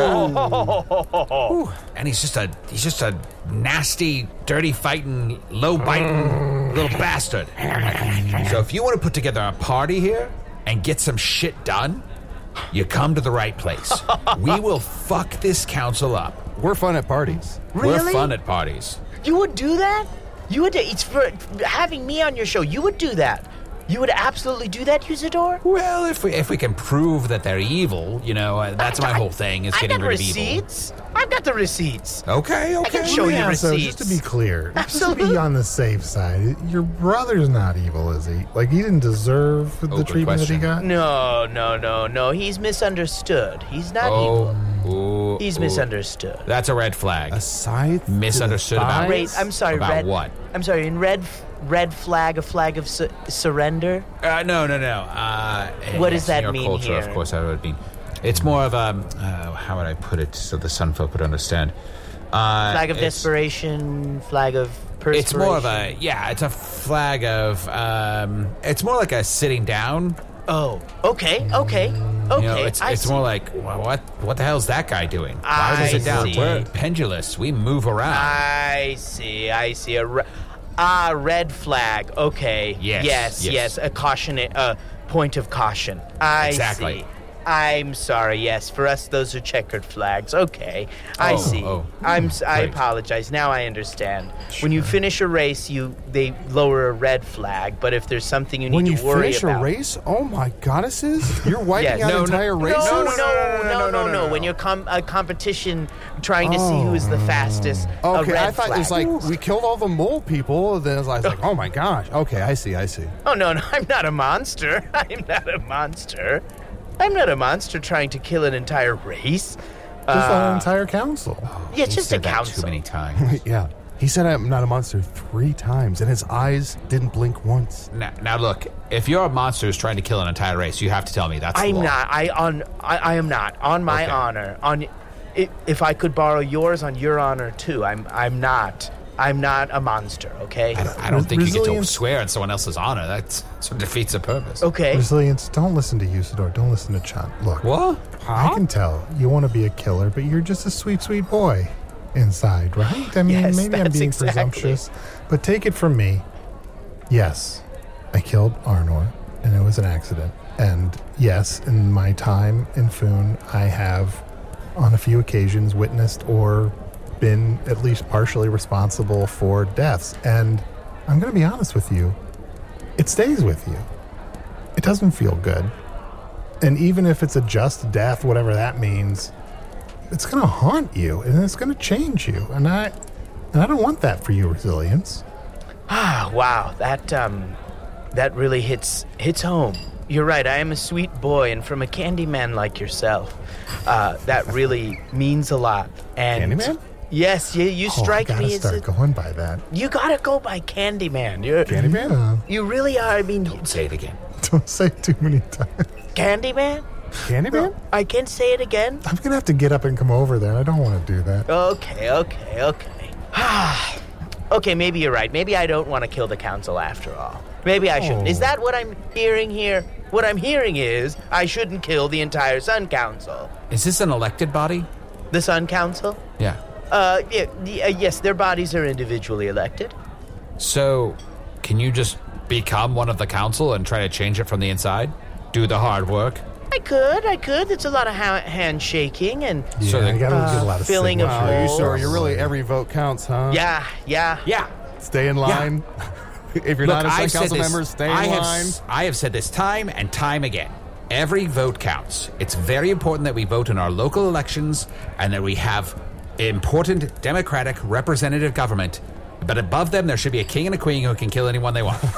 And he's just a nasty, dirty fighting, low biting little bastard. So if you want to put together a party here and get some shit done, you come to the right place. We will fuck this council up. We're fun at parties. Really? We're fun at parties. You would do that? You would. It's for having me on your show. You would do that. You would absolutely do that, Usador? Well, if we can prove that they're evil, that's my whole thing, is getting rid of evil. Receipts. I've got the receipts. Okay. I can show you So receipts. just to be clear, Absolutely. just to be on the safe side, your brother's not evil, is he? Like, he didn't deserve the good treatment that he question. got? No. He's misunderstood. He's not evil. He's misunderstood. That's a red flag. A scythe? Misunderstood about I'm sorry, about red. what? I'm sorry. In red flag, a flag of surrender. No. What does that in your mean culture, here? Of course, that would mean. It's more of a. How would I put it so the Sun folk would understand? Flag of desperation. Flag of perspiration. It's more of a. Yeah, it's a flag of. It's more like a sitting down. Oh, okay. It's more like, well, what the hell's that guy doing? Why does it down? see. We're pendulous. We move around. I see. Red flag. Okay. Yes. A caution. Point of caution. Exactly. See. I'm sorry. Yes, for us those are checkered flags. Okay, I see. I apologize. Now I understand. When you finish a race, they lower a red flag. But if there's something you need to worry about, when you finish a race, oh my goddesses, you're wiping out entire races. No. When you're a competition trying to see who is the fastest. Okay, a red I thought flag. it was like we killed all the mole people. Then I was like, oh my gosh. Okay, I see. Oh no, I'm not a monster. I'm not a monster trying to kill an entire race. Just an entire council. Yeah, just a that council. Too many times. Yeah. He said I'm not a monster 3 times, and his eyes didn't blink once. Now look, if you're a monster who's trying to kill an entire race, you have to tell me that's the I'm law. not. I am not. On my honor. If I could borrow yours on your honor too. I'm not a monster, okay? I don't think you get to Resilience- swear on someone else's honor. That sort of defeats the purpose. Okay. Resilience, don't listen to Usador. Don't listen to Chunt. Look, What? I can tell you want to be a killer, but you're just a sweet, sweet boy inside, right? I mean, Yes, maybe I'm that's being exactly. presumptuous, but take it from me. Yes, I killed Arnor, and it was an accident. And yes, in my time in Foon, I have, on a few occasions, witnessed or been at least partially responsible for deaths. And I'm going to be honest with you, it stays with you. It doesn't feel good. And even if it's a just death, whatever that means, it's going to haunt you and it's going to change you. And I don't want that for you, Resilience. Wow, that really hits home. You're right. I am a sweet boy, and from a candy man like yourself, that really means a lot. And Candyman? Yes, you strike I me gotta as start going by that. you gotta go by Candyman. Candyman? You really are. I mean, Don't say it again. Don't say it too many times. Candyman. Candyman? I can say it again. I'm going to have to get up and come over there. I don't want to do that. Okay. Okay, maybe you're right. Maybe I don't want to kill the council after all. Maybe I shouldn't. Is that what I'm hearing here? What I'm hearing is I shouldn't kill the entire Sun Council. Is this an elected body? The Sun Council? Yeah. Yes, their bodies are individually elected. So, can you just become one of the council and try to change it from the inside? Do the hard work? I could. It's a lot of handshaking and Yeah, So I got to get a lot of filling of signatures. Wow, you holes. sure? You're really every vote counts, huh? Yeah. Stay in line. If you're Look, not a I've Sun said Council this- member, stay in I line. have said this time and time again. Every vote counts. It's very important that we vote in our local elections and that we have important democratic representative government But above them, there should be a king and a queen who can kill anyone they want.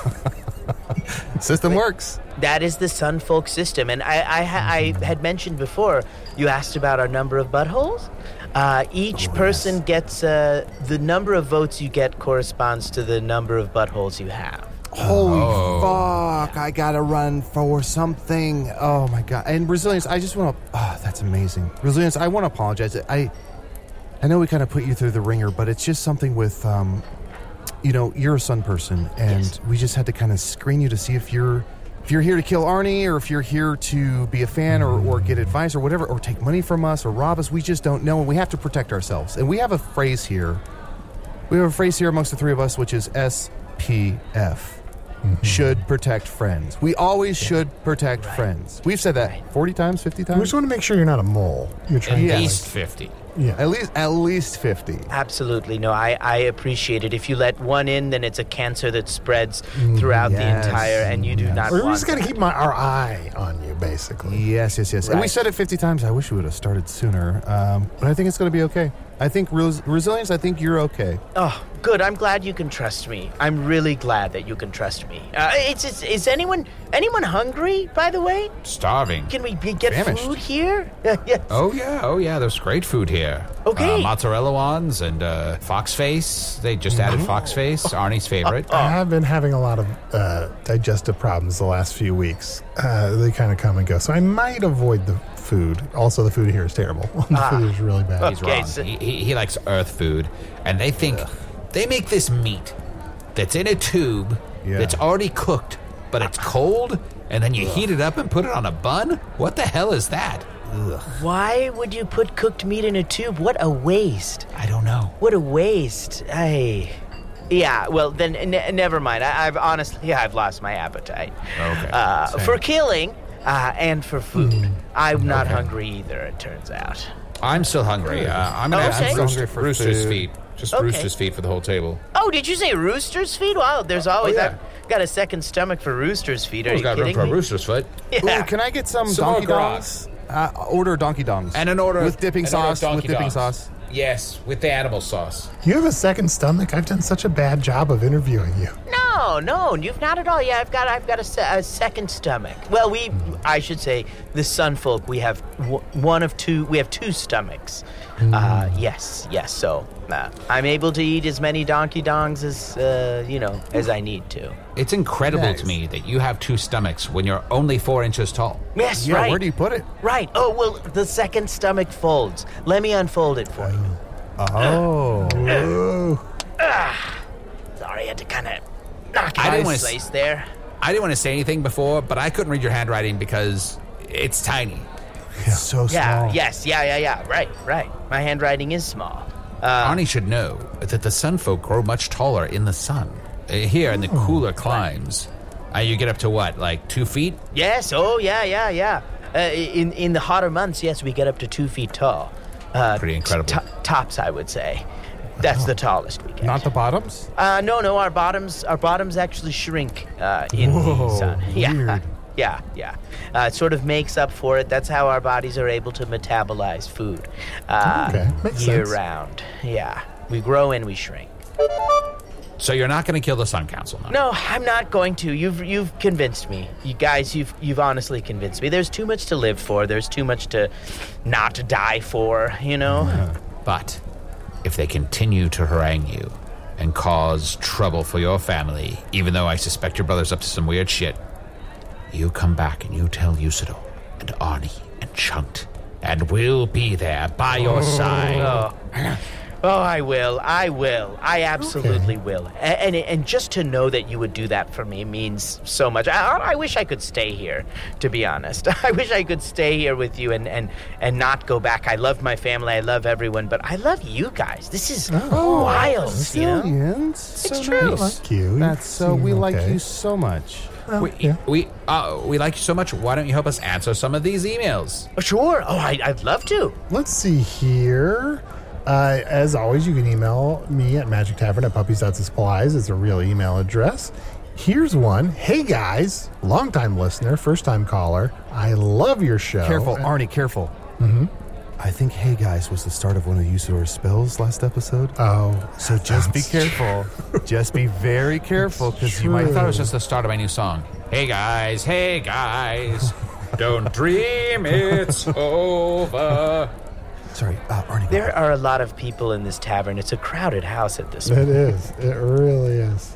System works. That is the Sunfolk system. And I had mentioned before, you asked about our number of buttholes. Each person gets the number of votes you get corresponds to the number of buttholes you have. Holy fuck, I gotta run for something. Oh my god. And Resilience, I just want to... Oh, that's amazing. Resilience, I want to apologize. I know we kind of put you through the ringer, but it's just something with... you're a Sun person, and we just had to kind of screen you to see if you're here to kill Arnie, or if you're here to be a fan, or get advice, or whatever, or take money from us, or rob us. We just don't know, and we have to protect ourselves. And we have a phrase here. We have a phrase here amongst the three of us, which is SPF. Should protect friends. We always should protect friends. We've said that 40 times, 50 times. We just want to make sure you're not a mole. You're trying at least 50. Yeah. At least 50. Absolutely. No, I appreciate it. If you let one in, then it's a cancer that spreads throughout the entire, and you do not want We just got to keep our eye on you, basically. Yes. Right. And we said it 50 times. I wish we would have started sooner. But I think it's going to be okay. I think Resilience, I think you're okay. Oh, good. I'm glad you can trust me. I'm really glad that you can trust me. Is anyone hungry, by the way? Starving. Can we get Famished. food here? Yes. Oh yeah. There's great food here. Okay. Mozzarella ones and fox face. They just added fox face, Arnie's favorite. I have been having a lot of digestive problems the last few weeks. They kind of come and go. So I might avoid the food. Also, the food here is terrible. The food is really bad. He's wrong. So- He likes earth food, and they think they make this meat that's in a tube that's already cooked, but it's cold, and then you heat it up and put it on a bun? What the hell is that? Ugh. Why would you put cooked meat in a tube? What a waste. I don't know. What a waste. Yeah, well, then never mind. I've lost my appetite. Okay. For killing and for food. I'm not hungry either, it turns out. I'm still hungry. I'm going to have some rooster's feet. Just rooster's feet for the whole table. Oh, did you say rooster's feet? Wow, there's always... I've got a second stomach for rooster's feet. Are you kidding me? Got room for a rooster's foot. Yeah. Ooh, can I get some donkey dongs? Order donkey dongs. And an order with dipping sauce. Yes, with the animal sauce. You have a second stomach? I've done such a bad job of interviewing you. No, you've not at all. Yeah, I've got a second stomach. Well, I should say, the Sunfolk, we have one of two. We have two stomachs. Yes. So I'm able to eat as many donkey dongs as I need to. It's incredible to me that you have two stomachs when you're only 4 inches tall. Yes, right. Where do you put it? Right. Oh, well, the second stomach folds. Let me unfold it for you. Sorry, I had to kind of knock it out of place there. I didn't want to say anything before, but I couldn't read your handwriting because it's tiny. It's so small. Yes. Right. My handwriting is small. Arnie should know that the Sunfolk grow much taller in the sun. Here in the cooler climes. You get up to what, like 2 feet? Yes, yeah. In the hotter months, yes, we get up to 2 feet tall. Pretty incredible. Tops, I would say. That's the tallest we get. Not the bottoms? No, our bottoms actually shrink in the sun. Weird. Yeah. It sort of makes up for it. That's how our bodies are able to metabolize food Makes year sense. round. Yeah, we grow and we shrink. So you're not going to kill the Sun Council now? No, I'm not going to. You've convinced me. You guys, you've honestly convinced me. There's too much to live for. There's too much to not die for, But if they continue to harangue you and cause trouble for your family, even though I suspect your brother's up to some weird shit, you come back and you tell Usador and Arnie and Chunt, and we'll be there by your side. Oh, I will. I absolutely will. And just to know that you would do that for me means so much. I wish I could stay here, to be honest. I wish I could stay here with you and not go back. I love my family. I love everyone. But I love you guys. This is wild, Resilience. It's so true. Nice. Like you. That's so... We like you so much. We like you so much. Why don't you help us answer some of these emails? Sure. Oh, I'd love to. Let's see here. As always, you can email me at magictavern@puppies.supplies. It's a real email address. Here's one. Hey, guys. Longtime listener, first-time caller. I love your show. Careful, Arnie, careful. I think Hey Guys was the start of one of Usador's spells last episode. Oh. So just be careful. Just be very careful, because you might... I thought it was just the start of my new song. Hey guys, don't dream it's over. Sorry, Arnie. There are a lot of people in this tavern. It's a crowded house at this point. It is. It really is.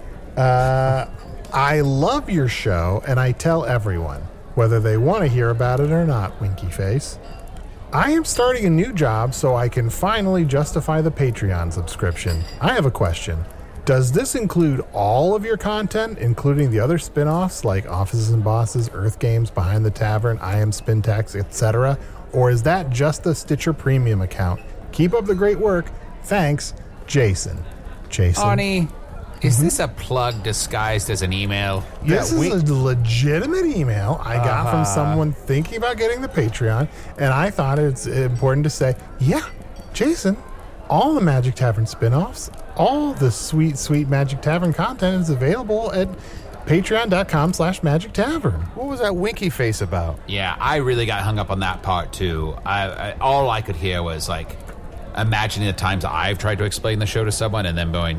I love your show, and I tell everyone, whether they want to hear about it or not, Winky Face. I am starting a new job so I can finally justify the Patreon subscription. I have a question. Does this include all of your content, including the other spin-offs like Offices and Bosses, Earth Games, Behind the Tavern, I Am Spintax, etc.? Or is that just the Stitcher Premium account? Keep up the great work. Thanks, Jason. Arnie, is this a plug disguised as an email? This is a legitimate email I got from someone thinking about getting the Patreon, and I thought it's important to say, yeah, Jason, all the Magic Tavern spin-offs, all the sweet, sweet Magic Tavern content is available at patreon.com/Magic Tavern. What was that Winky Face about? Yeah, I really got hung up on that part, too. All I could hear was, like, imagining the times I've tried to explain the show to someone and then going,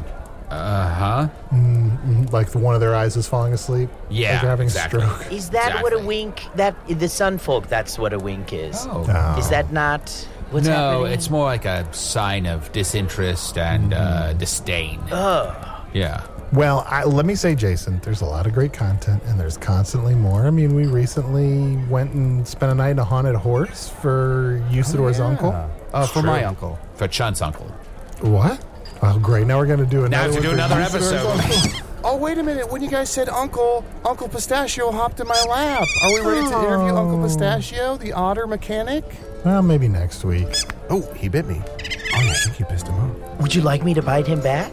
like one of their eyes is falling asleep? Yeah, like they're having exactly. a stroke. Is that what a wink, the Sun Folk, that's what a wink is? Oh. No. Is that not what's happening? No, it's more like a sign of disinterest and disdain. Oh. Yeah. Well, let me say, Jason, there's a lot of great content, and there's constantly more. I mean, we recently went and spent a night in a haunted horse for Usador's uncle. For my uncle. For Chunt's uncle. What? Oh, great. Now we're going to do another Now to do one for another Usador's episode. uncle. Oh, wait a minute. When you guys said Uncle Pistachio hopped in my lap. Are we ready to interview Uncle Pistachio, the otter mechanic? Well, maybe next week. Oh, he bit me. Oh, I think you pissed him off. Would you like me to bite him back?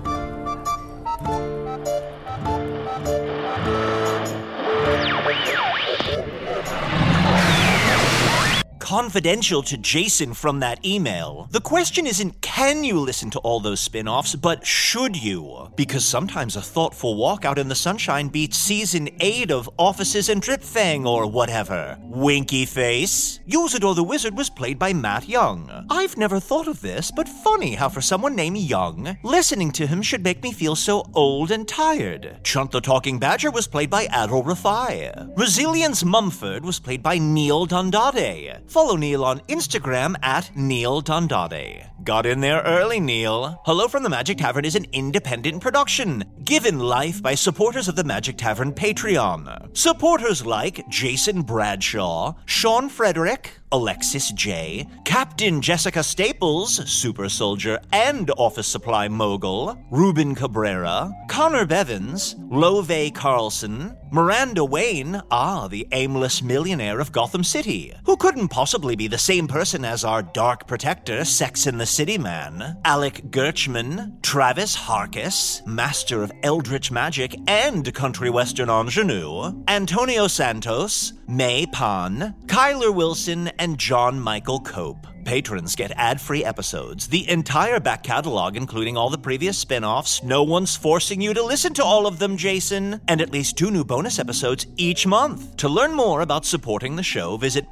Confidential to Jason from that email. The question isn't can you listen to all those spin-offs, but should you? Because sometimes a thoughtful walk out in the sunshine beats season 8 of Offices and Drip Fang or whatever. Winky Face. Usador the Wizard was played by Matt Young. I've never thought of this, but funny how for someone named Young, listening to him should make me feel so old and tired. Chunt the Talking Badger was played by Adol Rafai. Resilience Mumford was played by Neil Dondade. Follow Neil on Instagram at Neil Dondade. Got in there early, Neil. Hello from the Magic Tavern is an independent production, given life by supporters of the Magic Tavern Patreon. Supporters like Jason Bradshaw, Sean Frederick, Alexis J, Captain Jessica Staples, Super Soldier and Office Supply Mogul, Ruben Cabrera, Connor Bevins, Love Carlson, Miranda Wayne, the aimless millionaire of Gotham City, who couldn't possibly be the same person as our Dark Protector, Sex and the City Man, Alec Gerchman, Travis Harkis, Master of Eldritch Magic and Country Western Ingenue, Antonio Santos, May Pan, Kyler Wilson, and John Michael Cope. Patrons get ad-free episodes, the entire back catalog including all the previous spin-offs. No one's forcing you to listen to all of them, Jason. And at least 2 new bonus episodes each month. To learn more about supporting the show, visit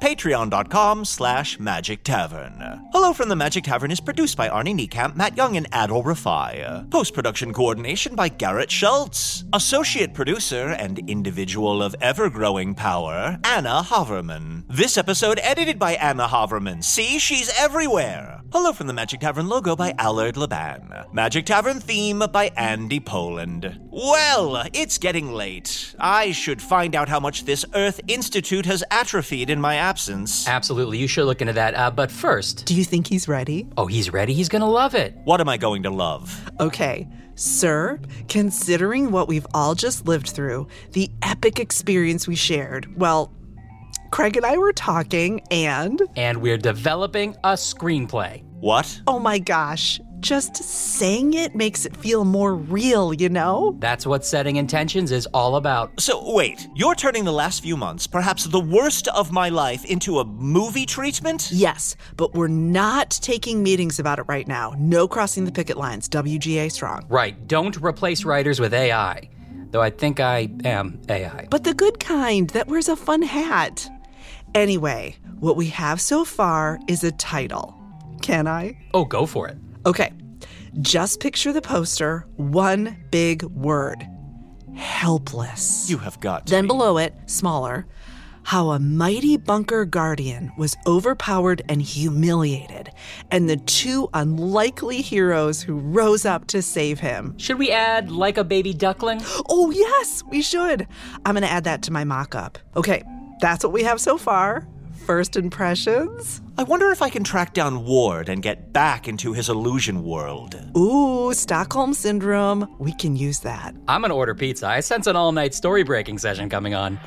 patreon.com/Magic Tavern. Hello from the Magic Tavern is produced by Arnie Niekamp, Matt Young, and Adol Rafai. Post-production coordination by Garrett Schultz. Associate producer and individual of ever-growing power, Anna Haverman. This episode edited by Anna Haverman. See, she's everywhere. Hello from the Magic Tavern logo by Allard Laban. Magic Tavern theme by Andy Poland. Well, it's getting late. I should find out how much this Earth Institute has atrophied in my absence. Absolutely, you should look into that. But first... Do you think he's ready? Oh, he's ready? He's gonna love it. What am I going to love? Okay. Sir, considering what we've all just lived through, the epic experience we shared, well, Craig and I were talking, and we're developing a screenplay. What? Oh my gosh. Just saying it makes it feel more real, you know? That's what setting intentions is all about. So, wait, you're turning the last few months, perhaps the worst of my life, into a movie treatment? Yes, but we're not taking meetings about it right now. No crossing the picket lines. WGA strong. Right. Don't replace writers with AI. Though I think I am AI. But the good kind that wears a fun hat. Anyway, what we have so far is a title. Can I? Oh, go for it. Okay. Just picture the poster, one big word. Helpless. You have got to Then be. below it, smaller, how a mighty bunker guardian was overpowered and humiliated, and the two unlikely heroes who rose up to save him. Should we add like a baby duckling? Oh, yes, we should. I'm going to add that to my mock-up. Okay, that's what we have so far. First impressions? I wonder if I can track down Ward and get back into his illusion world. Ooh, Stockholm Syndrome. We can use that. I'm gonna order pizza. I sense an all-night story-breaking session coming on.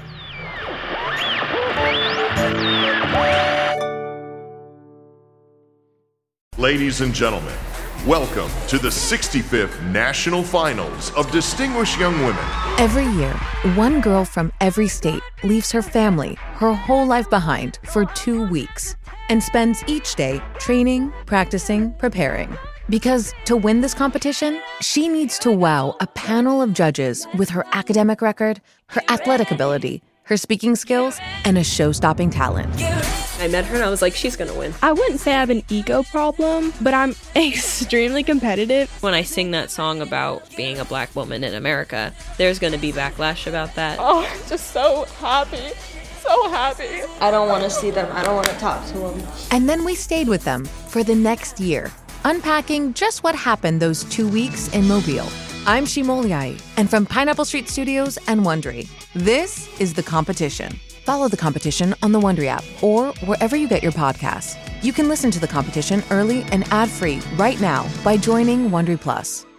Ladies and gentlemen, welcome to the 65th National Finals of Distinguished Young Women. Every year, one girl from every state leaves her family, her whole life behind for 2 weeks and spends each day training, practicing, preparing. Because to win this competition, she needs to wow a panel of judges with her academic record, her athletic ability, her speaking skills, and a show-stopping talent. I met her and I was like, she's gonna win. I wouldn't say I have an ego problem, but I'm extremely competitive. When I sing that song about being a black woman in America, there's gonna be backlash about that. Oh, I'm just so happy. So happy. I don't want to see them. I don't want to talk to them. And then we stayed with them for the next year, unpacking just what happened those 2 weeks in Mobile. I'm Shimoliai, and from Pineapple Street Studios and Wondery, this is The Competition. Follow The Competition on the Wondery app or wherever you get your podcasts. You can listen to The Competition early and ad-free right now by joining Wondery Plus.